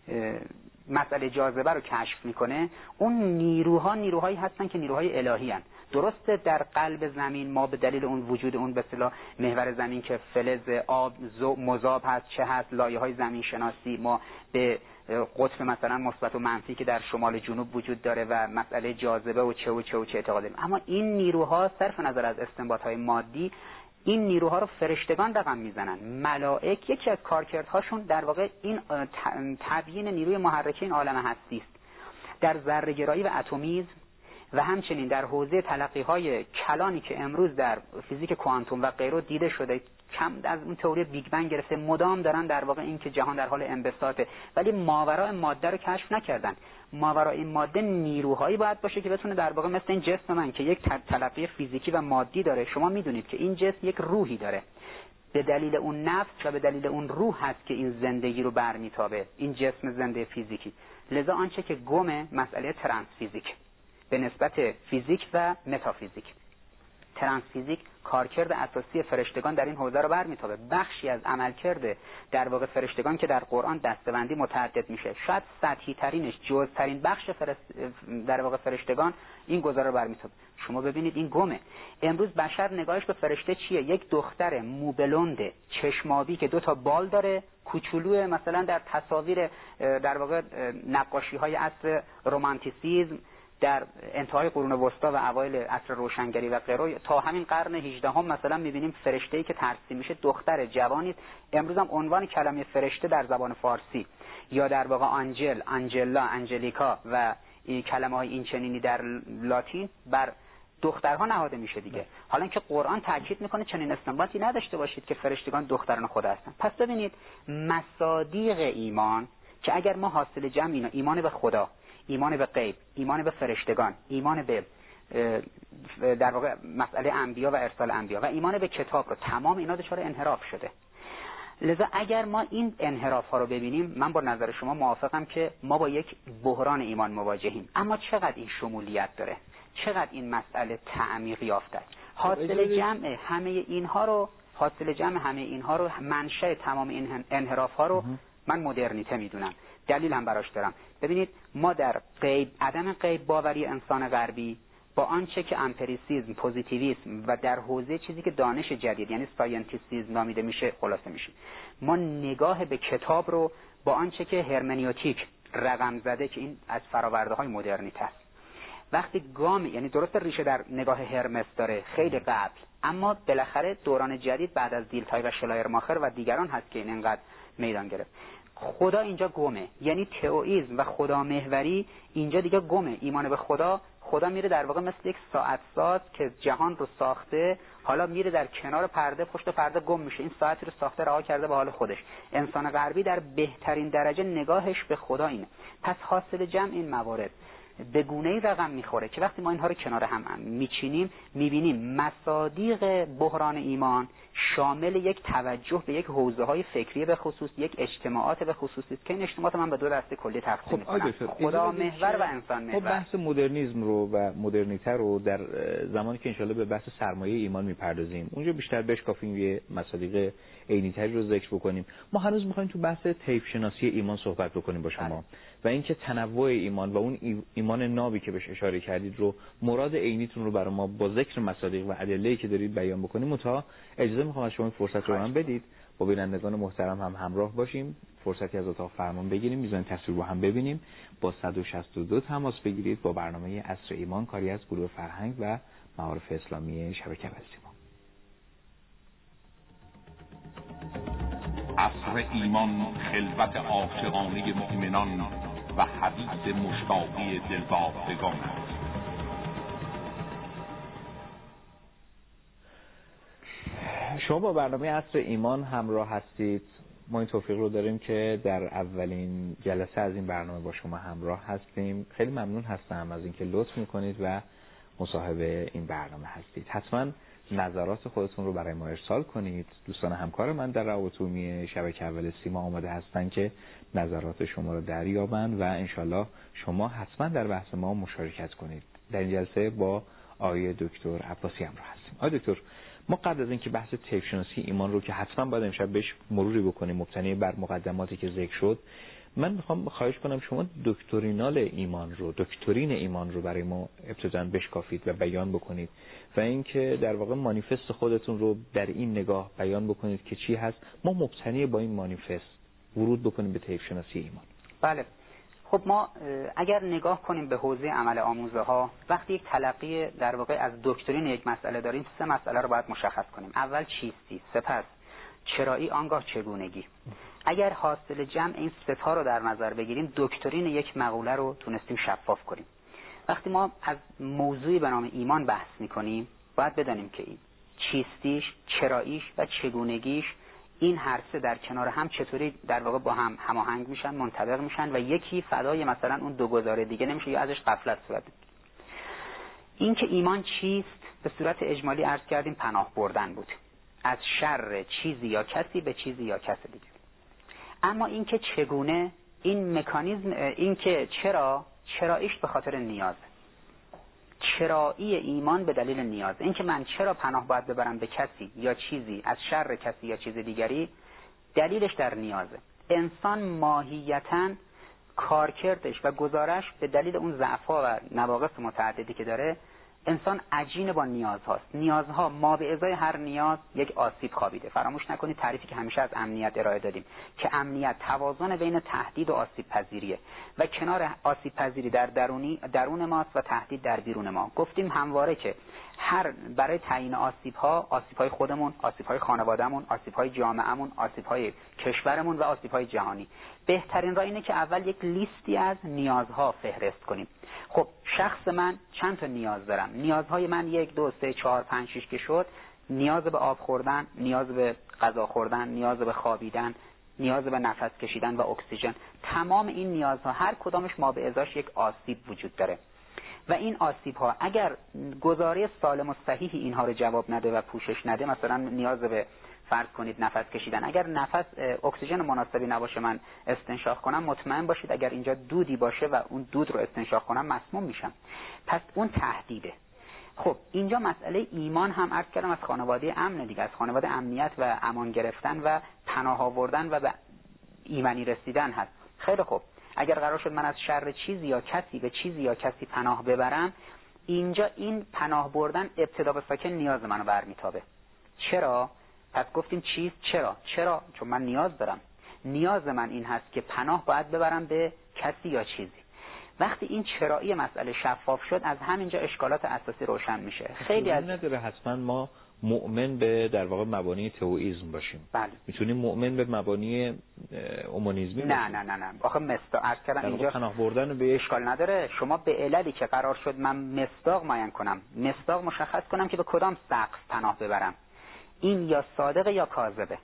مسئله جاذبه رو کشف میکنه، اون نیروهایی هستن که نیروهای الهی هستن. درسته در قلب زمین ما به دلیل اون وجود اون به اصطلاح محور زمین که فلز، آب، مذاب هست، چه هست، لایه‌های زمین شناسی، ما به قطب مثلا مثبت و منفی که در شمال جنوب وجود داره و مسئله جاذبه و چه اعتقاد داریم. اما این نیروها صرف نظر از استنباط‌های مادی، این نیروها رو فرشتگان رقم میزنن. ملائک یکی از کارکردهاشون در واقع این تبیین نیروی محرکه این عالم هستی است. در ذره‌گرایی و اتمیسم و همچنین در حوزه تلقی‌های کلانی که امروز در فیزیک کوانتوم و غیره دیده شده، کم از اون تئوری بیگ بنگ گرفته، مدام دارن در واقع این که جهان در حال انبساطه، ولی ماورای ماده رو کشف نکردن. ماورای این ماده نیروهایی باید باشه که بتونه در واقع مثل این جسم من که یک تلقی فیزیکی و مادی داره، شما میدونید که این جسم یک روحی داره. به دلیل اون نفس و به دلیل اون روح هست که این زندگی رو برمیتابه، این جسم زنده فیزیکی. لذا آنچه که گم مسئله ترانس فیزیک به نسبت فیزیک و متافیزیک. ترانس فیزیک کارکرد اساسی فرشتگان در این حوزه رو برمیتابه. بخشی از عملکرد در واقع فرشتگان که در قرآن دسته‌بندی متعدد میشه، شاید سطحی ترینش، جزءترین بخش در واقع فرشتگان این گزاره رو برمیتابه. شما ببینید این گمه. امروز بشر نگاهش به فرشته چیه؟ یک دختر موبلوند چشمابی که 2 بال داره، کوچولو، مثلا در تصاویر در واقع نقاشی‌های عصر رمانتیسیسم در انتهای قرون وسطا و اوایل عصر روشنگری و غیره تا همین قرن 18 هم مثلا می‌بینیم فرشته‌ای که ترسیم میشه دختر جوانی. امروز هم عنوان کلمه فرشته در زبان فارسی یا در واقع آنجل، آنجلا، انجلیکا و این کلمه‌های این چنینی در لاتین بر دخترها نهاده میشه دیگه. حالا اینکه قرآن تاکید میکنه چنین استنباطی نداشته باشید که فرشتگان دختران خدا هستن. پس ببینید مصادیق ایمان که اگر ما حاصل جمع اینا، ایمان به خدا، ایمان به غیب، ایمان به فرشتگان، ایمان به در واقع مسئله انبیا و ارسال انبیا و ایمان به کتاب رو، تمام اینا دچار انحراف شده. لذا اگر ما این انحراف ها رو ببینیم، من با نظر شما موافقم که ما با یک بحران ایمان مواجهیم. اما چقدر این شمولیت داره، چقدر این مسئله تعمیق یافته. حاصل جمع همه اینها رو منشأ تمام این انحراف ها رو من مدرنیته میدونم. دلیل هم براش دارم. ببینید ما در غیب، عدم غیب باوری انسان غربی با آنچه که امپریسیسم، پوزیتیویسم و در حوزه چیزی که دانش جدید یعنی ساینتیسیسم نامیده میشه خلاصه میشه، ما نگاه به کتاب رو با آنچه که هرمنیوتیک رقم زده که این از فراورده های مدرنیته است. وقتی گام، یعنی درست ریشه در نگاه هرمس داره خیلی قبل، اما بالاخره دوران جدید بعد از دیلتای و شلایرماخر و دیگران هست که این انقدر میدان گرفت. خدا اینجا گمه، یعنی تئوئیسم و خدا محوری اینجا دیگه گمه. ایمان به خدا میره در واقع مثل یک ساعت ساز که جهان رو ساخته، حالا میره در کنار پرده، پشت پرده گم میشه. این ساعتی رو ساخته رها کرده به حال خودش. انسان غربی در بهترین درجه نگاهش به خدا اینه. پس حاصل جمع این موارد به گونه‌ای رقم میخوره که وقتی ما اینها رو کنار هم میچینیم میبینیم مصادیق بحران ایمان شامل یک توجه به یک حوزه‌های فکری به خصوص، یک اجتماعات به خصوصی که این اجتماعات من به دو دسته کلی تقسیم می‌کنم: خدا محور و انسان محور. خب بحث مدرنیسم رو و مدرنیته رو در زمانی که انشالله به بحث سرمایه ایمان میپردازیم اونجا بیشتر بشکافیم، یه مصادیق عینی‌تری رو ذکر بکنیم. ما هنوز می‌خوایم تو بحث طیف شناسی ایمان صحبت بکنیم با شما و اینکه تنوع ایمان و اون ایمان نابی که بهش اشاره کردید رو، مراد عینیتون رو برای ما با ذکر مصادیق و ادله‌ای که دارید بیان بکنیم. متا اجازه می‌خوام از شما این فرصت رو هم بدید با بینندگان محترم هم همراه باشیم، فرصتی از اتاق فرمان بگیریم، میزان تصویر رو هم ببینیم، با 162 تماس بگیرید با برنامه عصر ایمان، کاری از گروه فرهنگ و معارف اسلامی شبکه سیما. عصر ایمان خلوت عاشقانه مؤمنان و حدیث مشتاقی دلبافتگان است. شما با برنامه عصر ایمان همراه هستید. ما این توفیق رو داریم که در اولین جلسه از این برنامه با شما همراه هستیم. خیلی ممنون هستم از اینکه لطف میکنید و مصاحب این برنامه هستید. حتما نظرات خودتون رو برای ما ارسال کنید. دوستان همکار من در روابط عمومی شبکه اول سیما آماده هستن که نظرات شما رو دریابند و انشالله شما حتما در بحث ما مشارکت کنید. در این جلسه با آقای دکتر عباسی همراه هستیم. آقای دکتر، ما قبل از اینکه بحث طیف شناسی ایمان رو که حتما باید امشب بهش مروری بکنیم مبتنی بر مقدماتی که ذکر شد، من میخوام خواهش کنم شما دکترین ایمان رو برای ما ابتداً بشکافید و بیان بکنید و اینکه در واقع مانیفست خودتون رو در این نگاه بیان بکنید که چی هست، ما مبتنی با این مانیفست ورود بکنیم به طیف شناسی ایمان. بله، خب ما اگر نگاه کنیم به حوزه عمل آموزه ها، وقتی یک تلقی در واقع از دکترین یک مسئله داریم، 3 مسئله رو باید مشخص کنیم. اول چیستی، سپس چرایی، آنگاه چگونگی. اگر حاصل جمع این 3 تا رو در نظر بگیریم، دکترین یک مقوله رو تونستیم شفاف کنیم. وقتی ما از موضوعی به نام ایمان بحث می‌کنیم، باید بدانیم که این چیستیش، چراییش و چگونگیش، این هر 3 در کنار هم چطوری در واقع با هم هماهنگ میشن، منطبق میشن و یکی فدای مثلا اون دو گزاره دیگه نمیشه یا ازش غفلت صورت بگیره. این که ایمان چیست به صورت اجمالی عرض کردیم پناه بردن بود از شر چیزی یا کسی به چیزی یا کس دیگه. اما این که چگونه، این مکانیزم، این که چراییش به خاطر نیاز، چرایی ایمان به دلیل نیاز. این که من چرا پناه باید ببرم به کسی یا چیزی از شر کسی یا چیز دیگری، دلیلش در نیازه. انسان ماهیتاً کارکردش و گزارش به دلیل اون ضعف‌ها و نواقص متعددی که داره انسان عجین با نیاز هاست. نیازها ما به ازای هر نیاز یک آسیب خوابیده. فراموش نکنید تعریفی که همیشه از امنیت ارائه دادیم که امنیت توازن بین تهدید و آسیب پذیریه و کنار آسیب پذیری در درون ماست و تهدید در بیرون ما. گفتیم همواره که برای تعیین آسیب‌های خودمون، آسیب‌های خانواده‌مون، آسیب‌های جامعه‌مون، آسیب‌های کشورمون و آسیب‌های جهانی، بهترین راه اینه که اول یک لیستی از نیازها فهرست کنیم. خب شخص من چند تا نیاز دارم؟ نیازهای من 1 2 3 4 5 6 که شد: نیاز به آب خوردن، نیاز به غذا خوردن، نیاز به خوابیدن، نیاز به نفس کشیدن و اکسیژن. تمام این نیازها هر کدامش ما به ازاش یک آسیب وجود داره و این آسیب ها اگر گزاره سالم و صحیحی اینها رو جواب نده و پوشش نده، مثلا نیاز به فرض کنید نفس کشیدن، اگر اکسیژن مناسبی نباشه من استنشاق کنم، مطمئن باشید اگر اینجا دودی باشه و اون دود رو استنشاق کنم مسموم میشم. پس اون تهدیده. خب اینجا مسئله ایمان هم عرض کردم از خانواده امن دیگه، از خانواده امنیت و امان گرفتن و پناه آوردن و به ایمنی رسیدن هست. خیلی خوب، اگر قرار شد من از شر چیزی یا کسی به چیزی یا کسی پناه ببرم، اینجا این پناه بردن ابتدا به ساکن نیاز منو برمیتابه. چرا؟ پس گفتیم چیز چرا؟ چون من نیاز دارم. نیاز من این هست که پناه باید ببرم به کسی یا چیزی. وقتی این چرایی مسئله شفاف شد، از همینجا اشکالات اساسی روشن میشه. خیلی از نداره حتما ما مؤمن به در واقع مبانی تئوئیسم باشیم. بله. میتونیم مؤمن به مبانی اومانیسمی باشیم. نه. آخه عرض کردم اینجا پناه بردن به اشکال نداره. شما به عللی که قرار شد من مصداق معین کنم، مصداق مشخص کنم که به کدام سقف پناه ببرم، این یا صادق یا کاذبه.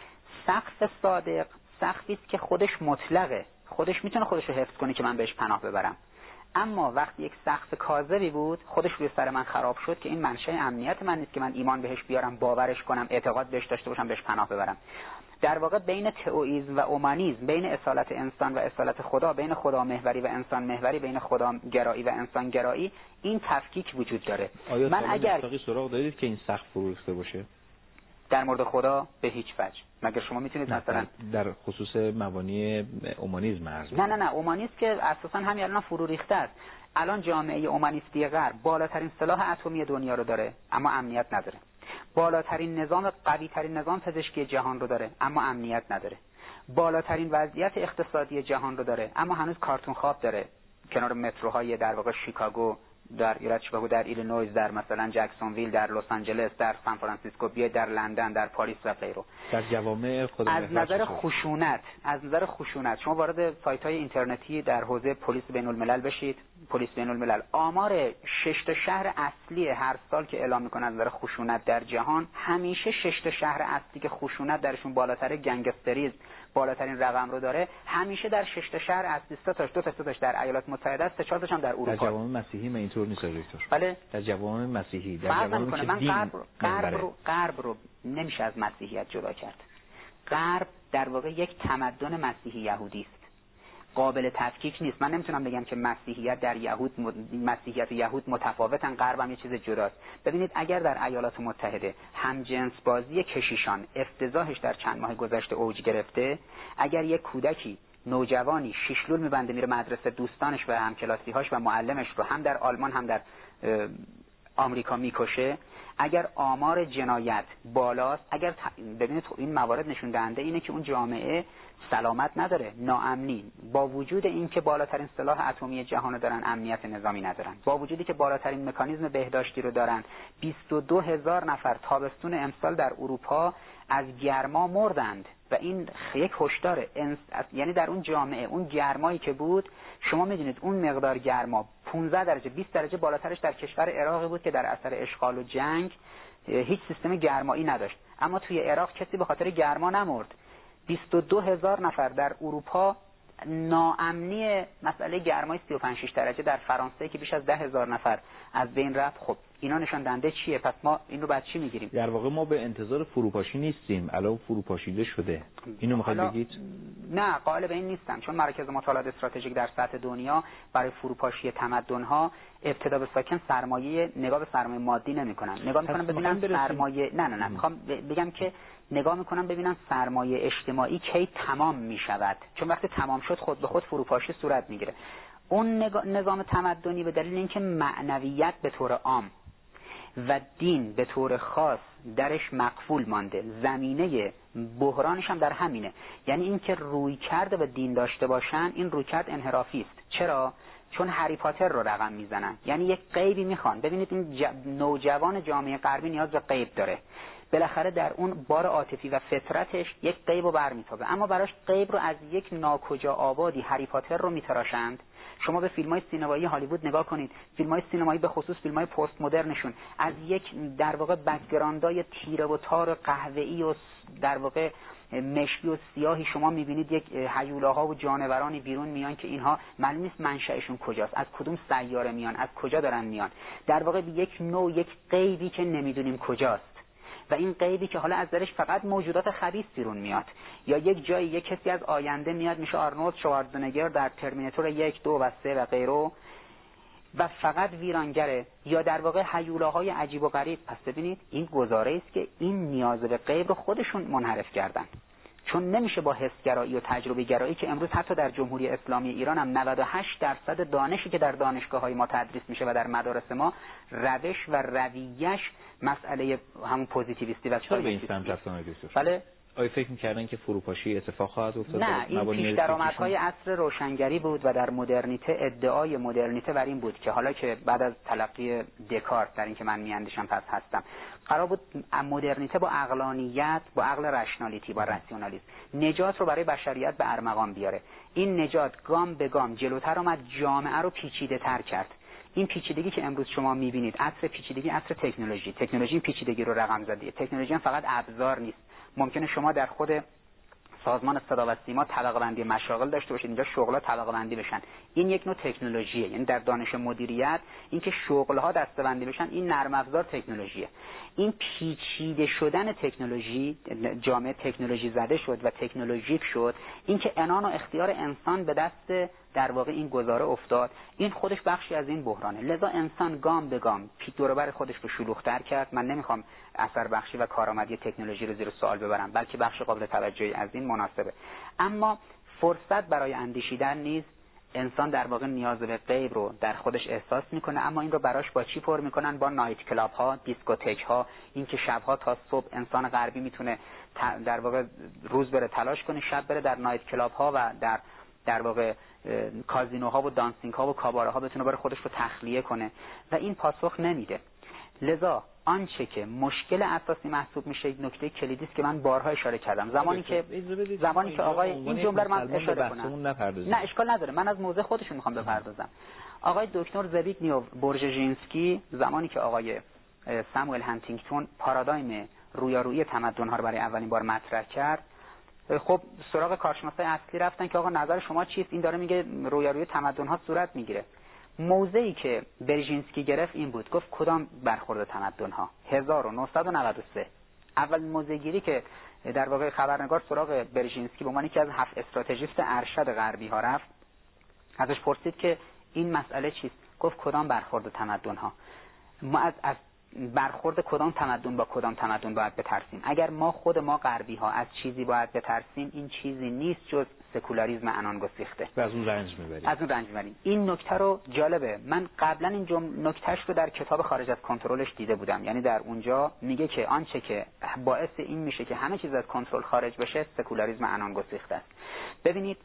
سقف صادق سقفی است که خودش مطلقه، خودش میتونه خودش رو حفظ کنه که من بهش پناه ببرم. اما وقتی یک سقف کاذبی بود، خودش روی سر من خراب شد که این منشأ امنیت من نیست که من ایمان بهش بیارم، باورش کنم، اعتقاد بهش داشته باشم، بهش پناه ببرم. در واقع بین تئوئیسم و اومانیسم، بین اصالت انسان و اصالت خدا، بین خدا محوری و انسان محوری، بین خدا گرایی و انسان گرایی، این تفکیک وجود داره. من اگر سراغ دارید که این سقف فرو ریخته باشه در مورد خدا به هیچ وجه، مگر شما میتونید مثلا در خصوص مبانی اومانیسم عرض نه اومانیسم که اساسا همین الان فرو ریخته است. الان جامعه اومانیستی غرب بالاترین سلاح اتمی دنیا رو داره اما امنیت نداره. بالاترین نظام، قوی‌ترین نظام پزشکی جهان رو داره اما امنیت نداره. بالاترین وضعیت اقتصادی جهان رو داره اما هنوز کارتون خواب داره کنار متروهای در واقع شیکاگو، در ایالت شیکاگو، در ایلینویز، در مثلا جکسونویل، در لس آنجلس، در سان فرانسیسکو، در لندن، در پاریس و غیره. در جوامع خود از نظر خشونت شما وارد سایت‌های اینترنتی در حوزه پلیس بین‌الملل بشید. پلیس بین‌الملل آمار 6 تا شهر اصلی هر سال که اعلام می‌کنه از نظر خشونت در جهان، همیشه 6 تا شهر اصلی که خشونت درشون بالاتر، گنگستریزم بالاترین رقم رو داره، همیشه در 6 تا شهر اصلی، 2 تاش در ایالات متحده است، 4 تاش هم در اروپا. در جوامع مسیحی من اینطور نیست دکتر. بله، در جوامع مسیحی، در جوامع که من غرب رو نمیشه از مسیحیت جدا کرد. غرب در واقع یک تمدن مسیحی یهودی است، قابل تفکیک نیست. من نمیتونم بگم که مسیحیت و یهود متفاوتن، غرب هم یه چیز جداست. ببینید اگر در ایالات متحده همجنس بازی کشیشان افتضاحش در چند ماه گذشته اوج گرفته، اگر یک کودکی نوجوانی شیشلول میبنده میره مدرسه، دوستانش و همکلاسی‌هاش و معلمش رو هم در آلمان هم در آمریکا میکشه، اگر آمار جنایت بالاست، ببینید این موارد نشون دهنده اینه که اون جامعه سلامت نداره، ناامنی، با وجود اینکه بالاترین سلاح اتمی جهان رو دارن، امنیت نظامی ندارن، با وجودی که بالاترین مکانیزم بهداشتی رو دارن. 22,000 نفر تابستون امسال در اروپا از گرما مردند و این یک هشدار، یعنی در اون جامعه اون گرمایی که بود، شما میدونید اون مقدار گرما 15 درجه 20 درجه بالاترش در کشور عراق بود که در اثر اشغال و جنگ هیچ سیستم گرمایی نداشت، اما توی عراق کسی به خاطر گرما نمرد. 22,000 نفر در اروپا ناامنی مسئله گرمای 35-6 درجه، در فرانسه که بیش از 10,000 نفر از بین رفت. خب اینا نشان دهنده چیه؟ پس ما این رو بعد چی میگیریم؟ در واقع ما به انتظار فروپاشی نیستیم، الان فروپاشیده شده. اینو میخواید بگید؟ نه، قائل به این نیستم، چون مراکز مطالعات استراتژیک در سطح دنیا برای فروپاشی تمدن‌ها ابتدا به ساکن نگاه به سرمایه مادی نمی‌کنن، نگاه می‌کنن ببینن سرمایه نه میخوام بگم که نگاه می‌کنن ببینن سرمایه اجتماعی کی تمام می‌شود، چون وقتی تمام شد خود به خود فروپاشی صورت می‌گیره. اون نظام تمدنی به دلیل اینکه معنویت به طور عام و دین به طور خاص درش مقفول مانده، زمینه بحرانش هم در همینه، یعنی اینکه روی کرده و دین داشته باشن، این روی کرد انحرافی است. چرا؟ چون هری پاتر رو رقم میزنن، یعنی یک غیبی میخوان. ببینید این نوجوان جامعه غربی نیاز به غیب داره، بالاخره در اون بار عاطفی و فطرتش یک غیب رو برمیتابه، اما براش غیب رو از یک ناکجا آبادی هری پاتر رو میتراشند. شما به فیلم‌های سینمایی هالیوود نگاه کنید، فیلم‌های سینمایی به خصوص فیلم‌های پست مدرنشون از یک در واقع بک‌گراندای تیره و تار قهوه‌ای و در واقع مشکی و سیاهی شما می‌بینید یک هیولاها و جانورانی بیرون میان که اینها معلوم نیست منشأشون کجاست، از کدوم سیاره میان، از کجا دارن میان، در واقع به یک نوع یک غیبی که نمیدونیم کجاست و این غیبی که حالا از درش فقط موجودات خبیث بیرون میاد، یا یک جایی یک کسی از آینده میاد میشه آرنولد شوارزنگر در ترمیناتور 1، 2 و 3 و غیره و فقط ویرانگره، یا در واقع هیولاهای عجیب و غریب. پس ببینید این گزاره است که این نیاز به غیب رو خودشون منحرف کردن، چون نمیشه با حسگرایی و تجربه گرایی که امروز حتی در جمهوری اسلامی ایران هم 98% دانشی که در دانشگاه‌های ما تدریس میشه و در مدارس ما روش و رویش مسئله همون پوزیتیویستی و چرا به این سمت رفتن دکتر؟ بله. آیا فکر می‌کردن که فروپاشی اتفاق خواهد افتاد؟ نه، این پیش درآمدهای عصر روشنگری بود و در مدرنیته ادعای مدرنیته بر این بود که حالا که بعد از تلقی دکارت در این که من میاندیشم پس هستم، قرار بود مدرنیته با عقلانیت، با عقل رشنالیتی، با راسیونالیسم نجات رو برای بشریت به ارمغان بیاره. این نجات گام به گام جلوتر آمد، جامعه رو پیچیده‌تر کرد. این پیچیدگی که امروز شما می‌بینید، عصر پیچیدگی، عصر تکنولوژی این پیچیدگی رو رقم زده. تکنولوژی هم فقط ابزار نیست. ممکنه شما در خود سازمان صدا و سیما طبقه بندی مشاغل داشته باشید، اینجا شغل‌ها طبقه بندی بشن. این یک نوع تکنولوژیه، یعنی در دانش مدیریت اینکه شغل‌ها دسته‌بندی بشن، این نرم افزار تکنولوژیه. این پیچیده شدن تکنولوژی، جامعه تکنولوژی زده شد و تکنولوژیک شد، اینکه عنان و اختیار انسان به دست در واقع این گزاره افتاد، این خودش بخشی از این بحرانه. لذا انسان گام به گام دور و بر خودش رو شلوغ‌تر کرد. من نمیخوام اثر بخشی و کارآمدی تکنولوژی رو زیر سوال ببرم، بلکه بخش قابل توجهی از این مناسبه، اما فرصت برای اندیشیدن نیست. انسان در واقع نیاز به غیب رو در خودش احساس میکنه، اما این رو براش با چی پر میکنن؟ با نایت کلاب ها، دیسکوتک ها، این که شبها تا صبح انسان غربی میتونه در واقع روز بره تلاش کنه، شب بره در نایت کلاب ها و در واقع کازینوها و دانسینگ ها و کاباره ها بتونه برای خودش رو تخلیه کنه و این پاسخ نمیده. لذا آنچه که مشکل اساسی محسوب میشه، نکته کلیدی است که من بارها اشاره کردم. زمانی که آقای این جمله رو من اشاره کنم، نه اشکال نداره، من از موضع خودشون میخوام بپردازم. آقای دکتر زبیگنیو بورژژینسکی زمانی که آقای ساموئل هانتینگتون پارادایم رویارویی تمدن‌ها رو برای اولین بار مطرح کرد، خب سراغ کارشناسای اصلی رفتن که آقا نظر شما چیست؟ این داره میگه رویارویی تمدن‌ها صورت میگیره. موضعی که برژینسکی گرفت این بود، گفت کدام برخورد تمدن‌ها؟ 1993 اولین موضع‌گیری که در واقع خبرنگار سراغ برژینسکی به عنوان یکی از 7 استراتژیست ارشد غربی ها رفت، ازش پرسید که این مسئله چیست؟ گفت کدام برخورد تمدن‌ها؟ ما از برخورد کدام تمدن با کدام تمدن باید بترسیم؟ اگر ما خود ما غربی ها از چیزی باید بترسیم، این چیزی نیست جز سکولاریسم عنان گسیخته. از اون رنج میبریم. این نکته رو جالبه، من قبلا این نکتهش رو در کتاب خارج از کنترلش دیده بودم. یعنی در اونجا میگه که آنچه که باعث این میشه که همه چیز از کنترل خارج بشه، سکولاریسم عنان گسیخته است. ببینید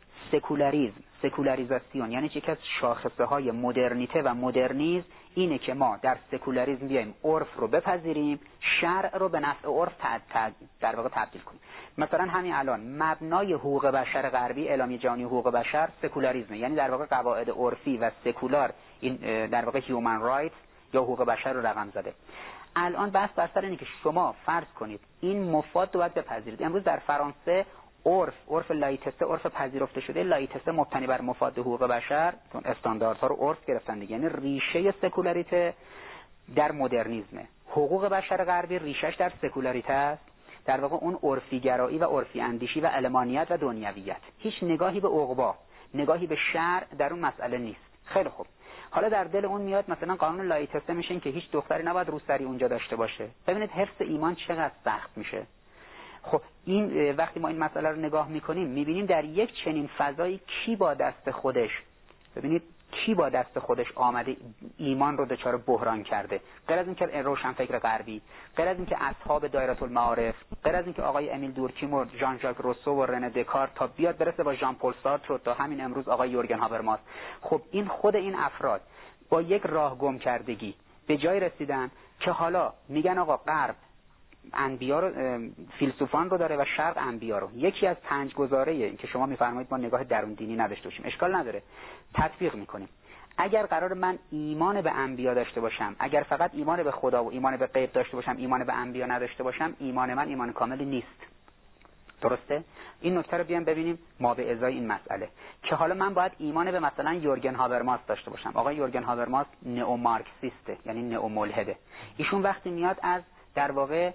سکولاریزاسیون یعنی یکی از شاخصه های مدرنیته و مدرنیسم اینه که ما در سکولاریسم بیایم عرف رو بپذیریم، شرع رو به نفع عرف در واقع تبدیل کنیم. مثلا همین الان مبنای حقوق بشر غربی، اعلامیه جهانی حقوق بشر، سکولاریسمه، یعنی در واقع قواعد عرفی و سکولار، این در واقع هیومن رایتس یا حقوق بشر رو رقم زده. الان بحث بر سر اینه که شما فرض کنید این مفاد رو باید بپذیرید. امروز در فرانسه عرف لایتسه، عرف پذیرفته شده لایتسه مبتنی بر مفاد حقوق بشر، چون استانداردها رو عرف گرفتن دیگه، یعنی ریشه سکولاریته در مدرنیسمه. حقوق بشر غربی ریشش در سکولاریته است، در واقع اون عرفی گرایی و عرفی اندیشی و علمانیت و دنیویت. هیچ نگاهی به عقبا، نگاهی به شرع در اون مسئله نیست. خیلی خوب، حالا در دل اون میاد مثلا قانون لایتسه میشه که هیچ دختری نباید روسری اونجا داشته باشه. ببینید حفظ ایمان چقدر سخت میشه. خب این وقتی ما این مسئله رو نگاه میکنیم میبینیم در یک چنین فضایی کی با دست خودش، ببینید کی با دست خودش آمده ایمان رو دچار بحران کرده؟ غیر از اینکه روشنفکر غربی، غیر از اینکه اصحاب دایره المعارف، غیر از اینکه آقای امیل دورکیم و ژان ژاک روسو و رنه دکارت تا بیاد برسه با ژان پل سارتر تا همین امروز آقای یورگن هابرماس. خب این خود این افراد با یک راه گم کردگی به جای رسیدن که حالا میگن آقا غرب انبیا رو، فیلسوفان رو داره و شرق انبیا رو. یکی از 5 گزاره این که شما میفرمایید ما نگاه درون دینی نداشته باشیم، اشکال نداره، تطبیق میکنیم. اگر قرار من ایمان به انبیا داشته باشم، اگر فقط ایمان به خدا و ایمان به غیب داشته باشم، ایمان به انبیا نداشته باشم، ایمان من ایمان کاملی نیست. درسته؟ این نکته رو بیان ببینیم ما به ازای این مسئله که حالا من باید ایمان به مثلا یورگن هابرماس داشته باشم. آقای یورگن هابرماس نئو مارکسیسته، یعنی نئو ملحده. ایشون وقتی میاد از در واقع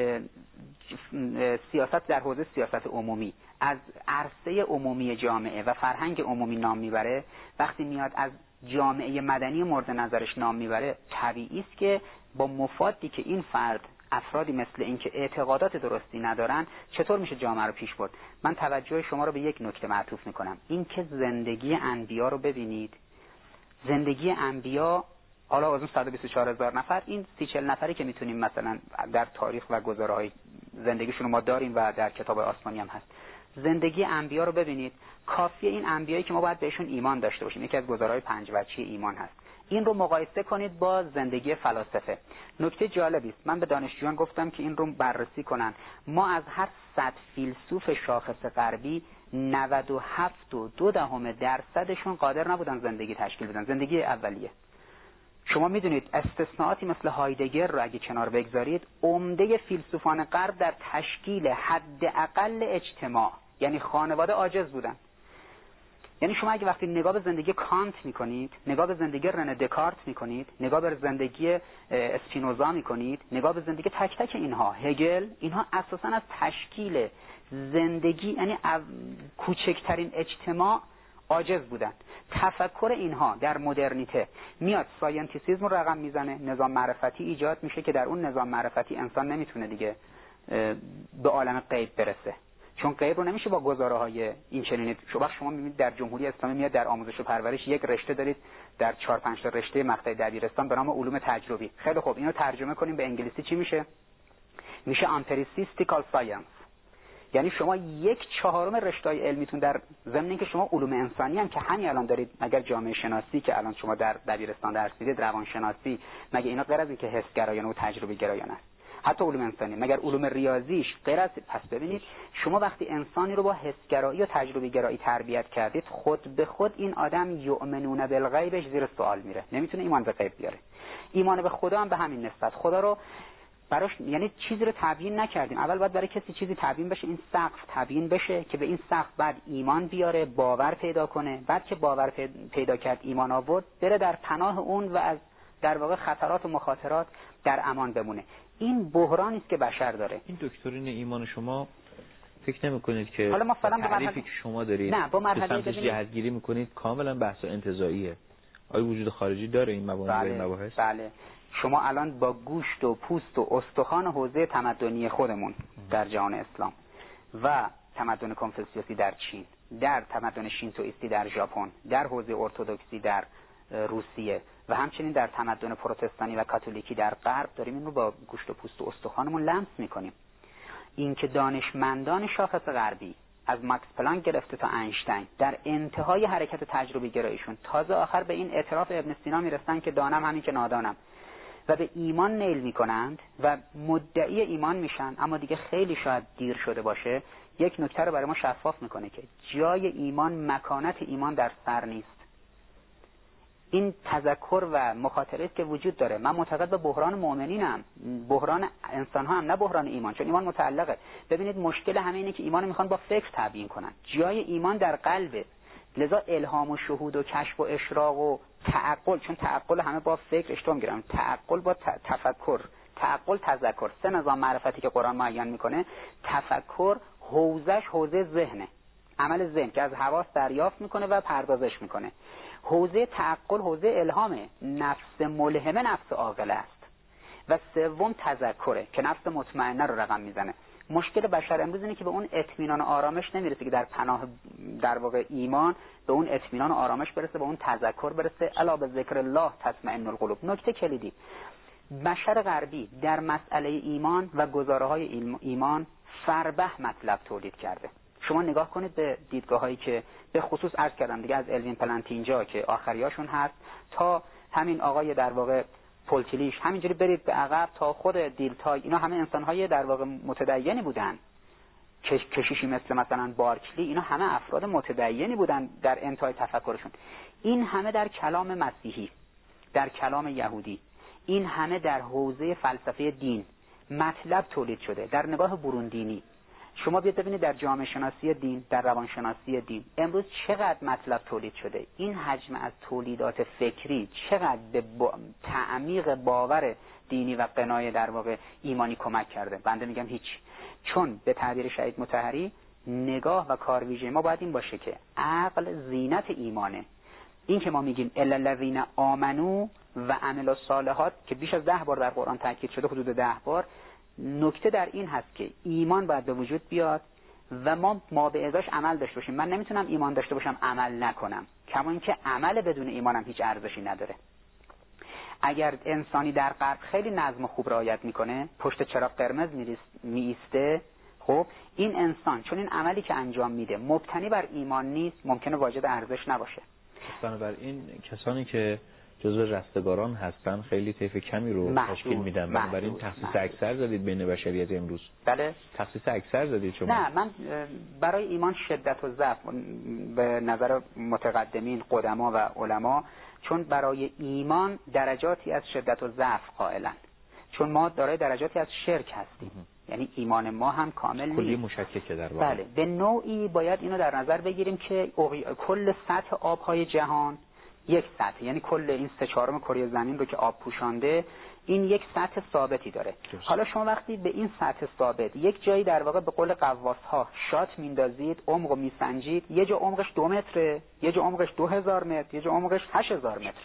سیاست در حوزه سیاست عمومی، از عرصه عمومی جامعه و فرهنگ عمومی نام میبره، وقتی میاد از جامعه مدنی مورد نظرش نام میبره، طبیعی است که با مفادی که این فرد افرادی مثل این که اعتقادات درستی ندارن چطور میشه جامعه رو پیش برد. من توجه شما رو به یک نکته معطوف میکنم، این که زندگی انبیا رو ببینید. زندگی انبیا، حالا از اون 124,000 نفر، این 30-40 نفری که میتونیم مثلا در تاریخ و گزاره‌های زندگیشون رو ما داریم و در کتاب آسمانی هم هست. زندگی انبیا رو ببینید، کافیه این انبیایی که ما باید بهشون ایمان داشته باشیم، یکی از گزاره‌های 5 وجهی ایمان هست، این رو مقایسه کنید با زندگی فلاسفه. نکته جالبی است، من به دانشجویان گفتم که این رو بررسی کنن. ما از هر 100 فیلسوف شاخص غربی 97.2% قادر نبودن زندگی تشکیل بدن، زندگی اولیه. شما میدونید استثناءاتی مثل هایدگر رو اگه کنار بگذارید، عمده فیلسوفان غرب در تشکیل حداقل اجتماع، یعنی خانواده، عاجز بودن. یعنی شما اگه وقتی نگاه به زندگی کانت میکنید، نگاه به زندگی رنه دکارت میکنید، نگاه به زندگی اسپینوزا میکنید، نگاه به زندگی تک تک اینها، هگل، اینها اساساً از تشکیل زندگی، یعنی کوچکترین اجتماع، عاجز بودن. تفکر اینها در مدرنیته میاد ساینتیسیسم رو رقم میزنه، نظام معرفتی ایجاد میشه که در اون نظام معرفتی انسان نمیتونه دیگه به عالم غیب برسه، چون غیب رو نمیشه با گزاره‌های این چنینی. شما میبینید در جمهوری اسلامی میاد در آموزش و پرورش یک رشته دارید در 4-5 تا رشته مقطع دبیرستان به نام علوم تجربی. خیلی خوب، اینو ترجمه کنیم به انگلیسی چی میشه؟ میشه امپریسیستیکال ساینس. یعنی شما 1/4 رشته‌های علمیتون در ضمن اینکه شما علوم انسانی هم که همین الان دارید، مگر جامعه شناسی که الان شما در دبیرستان درس میدید، روانشناسی، مگه اینا غیر از اینکه حس گرایانه و تجربه گرایانه است؟ حتی علوم انسانی، مگر علوم ریاضیش غیر از؟ پس ببینید شما وقتی انسانی رو با حسگرایی و تجربه گرایی تربیت کردید، خود به خود این آدم یؤمنون بالغیبش زیر سوال میره، نمیتونه ایمان به غیب بیاره. ایمان به خدا هم به همین نسبت، خدا رو براش یعنی چیزی رو تبیین نکردیم. اول باید برای کسی چیزی تبیین بشه، این سقف تبیین بشه که به این سقف بعد ایمان بیاره، باور پیدا کنه، بعد که باور پیدا کرد، ایمان آورد، بره در پناه اون و از در واقع خطرات و مخاطرات در امان بمونه. این بحرانی است که بشر داره. این دکترین ایمان شما فکر نمی‌کنید که حالا ما فعلا تعریفی که شما دارید نه با مرحله جهت‌گیری می‌کنید کاملا بحث انتزاعیه؟ آیا وجود خارجی داره این موانع و مباحث؟ بله. شما الان با گوشت و پوست و استخوان حوزه تمدنی خودمون در جهان اسلام و تمدن کنفوسیوسی در چین، در تمدن شینتوئیستی در ژاپن، در حوزه ارتدوکسی در روسیه و همچنین در تمدن پروتستانی و کاتولیکی در غرب داریم این رو با گوشت و پوست و استخوانمون لمس میکنیم. این که دانشمندان شاخص غربی از ماکس پلانک گرفته تا اینشتین در انتهای حرکت تجربی گراییشون تازه آخر به این اعتراف ابن سینا میرسن که دانم همین که نادانم و به ایمان نیل میکنند و مدعی ایمان میشن، اما دیگه خیلی شاید دیر شده باشه. یک نکته رو برای ما شفاف میکنه که جای ایمان، مکانت ایمان در سر نیست. این تذکر و مخاطره است که وجود داره. من معتقد به بحران مؤمنینم، بحران انسان ها هم، نه بحران ایمان، چون ایمان متعلقه. ببینید مشکل همه اینه که ایمان میخوان با فکر تبیین کنن، جای ایمان در قلبه. لذا الهام و شهود و کشف و اشراق و تعقل، چون تعقل همه با فکر اشتباه میگیرن، تعقل با تفکر، تعقل تذکر، 3 نظام معرفتی که قرآن معین میکنه. تفکر حوزش حوزه ذهنه، عمل ذهن که از حواس دریافت میکنه و پردازش میکنه. حوزه تعقل حوزه الهامه، نفس ملهمه نفس عاقله است. و سوم تذکره که نفس مطمئنه رو رقم میزنه. مشکل بشر امروز اینه که به اون اطمینان و آرامش نمیرسه که در پناه در واقع ایمان به اون اطمینان و آرامش برسه، به اون تذکر برسه. الا به ذکر الله تطمئن القلوب. نکته کلیدی، بشر غربی در مسئله ایمان و گزاره‌های ایمان فربه مطلب تولید کرده. شما نگاه کنید به دیدگاه‌هایی که به خصوص عرض کردم دیگه، از الوین پلانتینجا که آخریاشون هست تا همین آقای در واقع پولتیلیش، همینجوری برید به عقب تا خود دیلتای، اینا همه انسان‌های در واقع متدینی بودن. کشیشی مثلا بارکلی، اینا همه افراد متدینی بودن در انتهای تفکرشون. این همه در کلام مسیحی، در کلام یهودی، این همه در حوزه فلسفه دین مطلب تولید شده. در نگاه بروندینی شما بیاد ببینید در جامعه شناسی دین، در روانشناسی دین امروز چقدر مطلب تولید شده. این حجم از تولیدات فکری چقدر به تعمیق باور دینی و قنای در واقع ایمانی کمک کرده. بنده میگم هیچ. چون به تعبیر شهید مطهری نگاه و کارویژه ما باید این باشه که عقل زینت ایمانه. این که ما میگیم الا الذین آمنو و عملوا الصالحات که بیش از 10 بار در قرآن تاکید شده، حدود 10 بار، نکته در این هست که ایمان باید به وجود بیاد و ما به ازاش عمل داشته باشیم. من نمیتونم ایمان داشته باشم عمل نکنم، کما اینکه عمل بدون ایمانم هیچ ارزشی نداره. اگر انسانی در غرب خیلی نظم خوب رعایت میکنه، پشت چراغ قرمز میایسته، خب این انسان چون این عملی که انجام میده مبتنی بر ایمان نیست، ممکنه واجد ارزش نباشه. بنابراین کسانی که جزو رستگاران هستن خیلی طیف کمی رو تشکیل میدن. بنابراین تخصیص اکثر زدید بین بشریت امروز. بله تخصیص اکثر زدید شما. نه، من برای ایمان شدت و ضعف به نظر متقدمین قدما و علما، چون برای ایمان درجاتی از شدت و ضعف قائلن، چون ما دارای درجاتی از شرک هستیم. یعنی ایمان ما هم کامل نیست، کلی مشککه در واقع. بله، به نوعی باید اینو در نظر بگیریم که کل سطح آبهای جهان یک سطح، یعنی کل این 3/4 کره زمین رو که آب پوشانده، این یک سطح ثابتی داره. حالا شما وقتی به این سطح ثابت یک جایی در واقع به قول قواس ها شات میندازید، عمق رو میسنجید، یه جا عمقش 2 متره، یه جا عمقش 2000 متر، یه جا عمقش 8000 متر.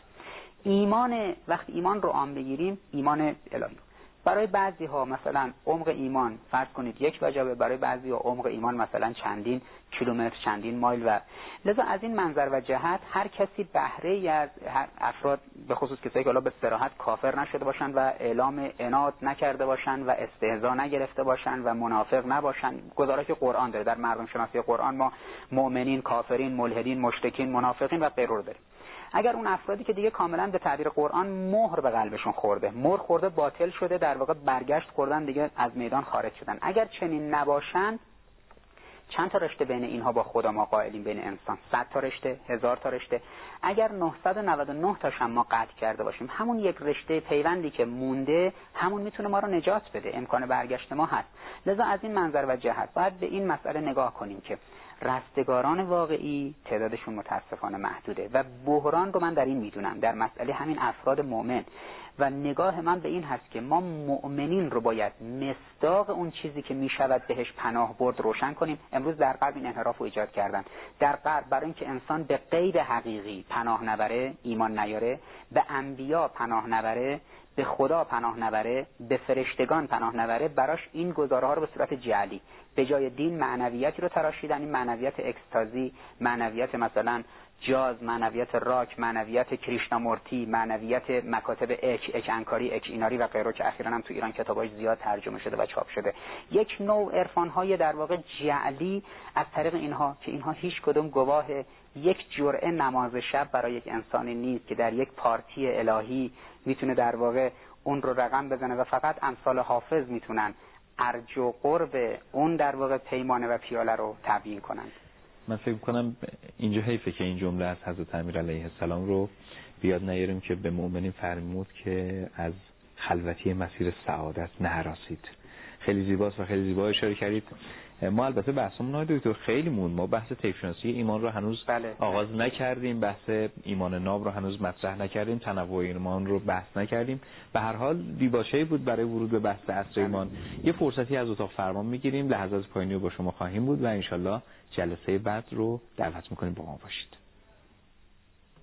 ایمان، وقتی ایمان رو عام بگیریم، ایمان الهی برای بعضی ها مثلا عمق ایمان فرض کنید 1 وجبه، برای بعضی ها عمق ایمان مثلا چندین کیلومتر، چندین مایل. و لذا از این منظر و جهت هر کسی بهره ای از افراد، به خصوص کسایی که به صراحت کافر نشده باشن و اعلام عناد نکرده باشن و استهزا نگرفته باشن و منافق نباشن، گزارش قرآن داره. در مردم شناسی قرآن ما مؤمنین، کافرین، ملحدین، مشرکین، منافقین و غیره رو داریم. اگر اون افرادی که دیگه کاملا به تعبیر قرآن مهر به قلبشون خورده، مهر خورده، باطل شده، در واقع برگشت خوردن، دیگه از میدان خارج شدن، اگر چنین نباشن، چند تا رشته بین اینها با خدا ما قائلیم، بین انسان 100 تا رشته، 1000 تا رشته. اگر 999 تاش هم ما قطع کرده باشیم، همون یک رشته پیوندی که مونده همون میتونه ما رو نجات بده، امکان برگشت ما هست. لذا از این منظر و جهت باید به این مسئله نگاه کنیم که رستگاران واقعی تعدادشون متاسفانه محدوده و بحران رو من در این میدونم، در مسئله همین افراد مؤمن. و نگاه من به این هست که ما مؤمنین رو باید مصداق اون چیزی که میشود بهش پناه برد روشن کنیم. امروز در غرب این انحراف رو ایجاد کردن. در غرب برای اینکه انسان به غیر حقیقی پناه نبره، ایمان نیاره، به انبیا پناه نبره، به خدا پناه نبره، به فرشتگان پناه نبره، براش این گزاره‌ها رو به صورت جعلی به جای دین معنویتی رو تراشیدن. این معنویت اکستازی، معنویت مثلا جاز، معنویت راک، معنویت کریشنامورتی، معنویت مکاتب اک انکاری، اک ایناری و غیره که اخیراً هم تو ایران کتاباش زیاد ترجمه شده و چاپ شده. یک نوع عرفان‌های در واقع جعلی از طریق اینها که اینها هیچ کدوم گواه یک جرعه نماز شب برای یک انسانی نیست که در یک پارتی الهی میتونه در واقع اون رو رقم بزنه و فقط امثال حافظ میتونن ارج و قرب اون در واقع پیمانه و پیاله رو تبیین کنن. من فکر می‌کنم اینجا حیفه که این جمله از حضرت امیر علیه السلام رو بیاد نیاریم که به مؤمنین فرمود که از خلوتی مسیر سعادت نهراسید. خیلی زیباست و خیلی زیبا اشاره کردید. ما البته بحثمون آقای دکتر خیلی مون، ما بحث طیف‌شناسی ایمان رو هنوز آغاز نکردیم، بحث ایمان ناب رو هنوز مطرح نکردیم، تنوع ایمان رو بحث نکردیم. به هر حال دیباچه‌ای بود برای ورود به بحث اصل ایمان. یه فرصتی از اتاق فرمان میگیریم، لحظات پایانی رو با شما خواهیم بود و انشالله جلسه بعد رو دعوت میکنیم با ما باشید.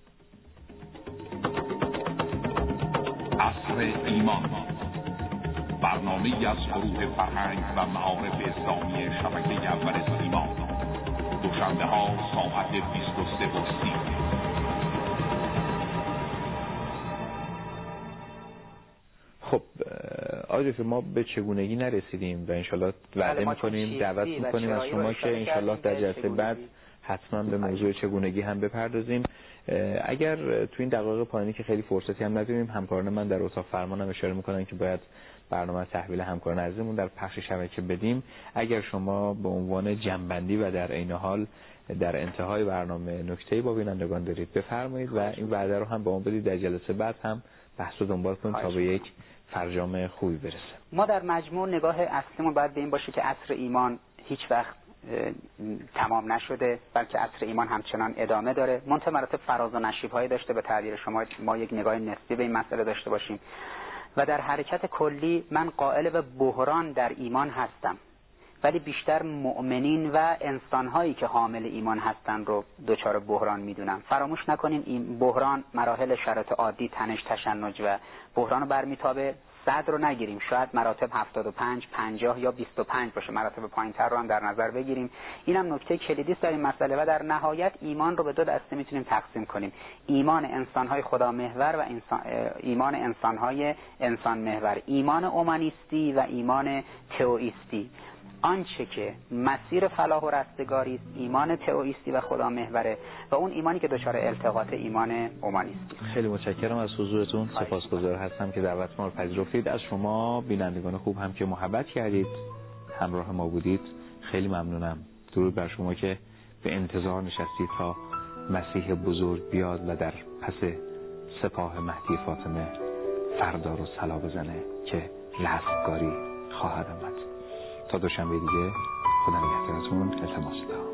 اصل ایمان برنامه‌ای از گروه فرهنگ و معارف اسلامی شبکه اول سیما. دوشنبه‌ها ساعت 23:30. خب آقای دکتر، ما به چگونگی نرسیدیم و انشالله وعده میکنیم، دعوت میکنیم از شما که انشالله در جلسه بعد حتما به موضوع چگونگی هم بپردازیم. اگر تو این دقایق پایانی که خیلی فرصتی هم نداریم، همکاران من در اتاق فرمانم اشاره میکنن که باید برنامه تحویل همکاران عزیزمون در پخش شبکه بدیم. اگر شما به عنوان جنبندی و در عین حال در انتهای برنامه نکته‌ای با بینندگان دارید بفرمایید و این وعده رو هم به اون بدید در جلسه بعد هم بحث رو دنبال کنیم تا به یک فرجام خوبی برسه. ما در مجموع نگاه اصلیمون باید به این باشه که عصر ایمان هیچ وقت تمام نشده، بلکه عصر ایمان همچنان ادامه داره. منتها مراتب فراز و نشیب‌هایی داشته. به تعبیر شما ما یک نگاه نسبی به این مسئله داشته باشیم و در حرکت کلی من قائل به بحران در ایمان هستم، ولی بیشتر مؤمنین و انسان‌هایی که حامل ایمان هستن رو دچار بحران میدونم. فراموش نکنیم این بحران مراحل شرایط عادی، تنش، تشنج و بحران رو برمیتابه. 100 رو نگیریم، شاید مراتب 75 50 یا 25 باشه، مراتب پایین‌تر رو هم در نظر بگیریم. اینم نکته کلیدی است در این مسئله. و در نهایت ایمان رو به دو دسته میتونیم تقسیم کنیم: ایمان انسان‌های خدا محور و ایمان انسان‌های انسان محور، ایمان اومانیستی و ایمان تئوئیستی. آنچه که مسیر فلاح و رستگاری است ایمان تئوئیستی و خدا محوره و اون ایمانی که دچار التقاط ایمان اومانیستی. خیلی متشکرم از حضورتون، سپاسگزار هستم که دعوت ما رو پذیرفتید. از شما بینندگان خوب هم که محبت کردید، همراه ما بودید، خیلی ممنونم. درود بر شما که به انتظار نشستید تا مسیح بزرگ بیاد و در پس سپاه مهدی فاطمه فردا رو صلا بزنه که رستگاری خواهد آمد. تا دوشنبه دیگه، خدا نگهدارتون، التماس دارم.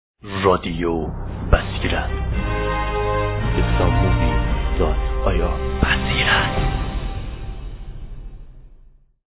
رادیو بصیرت. islammovie.ir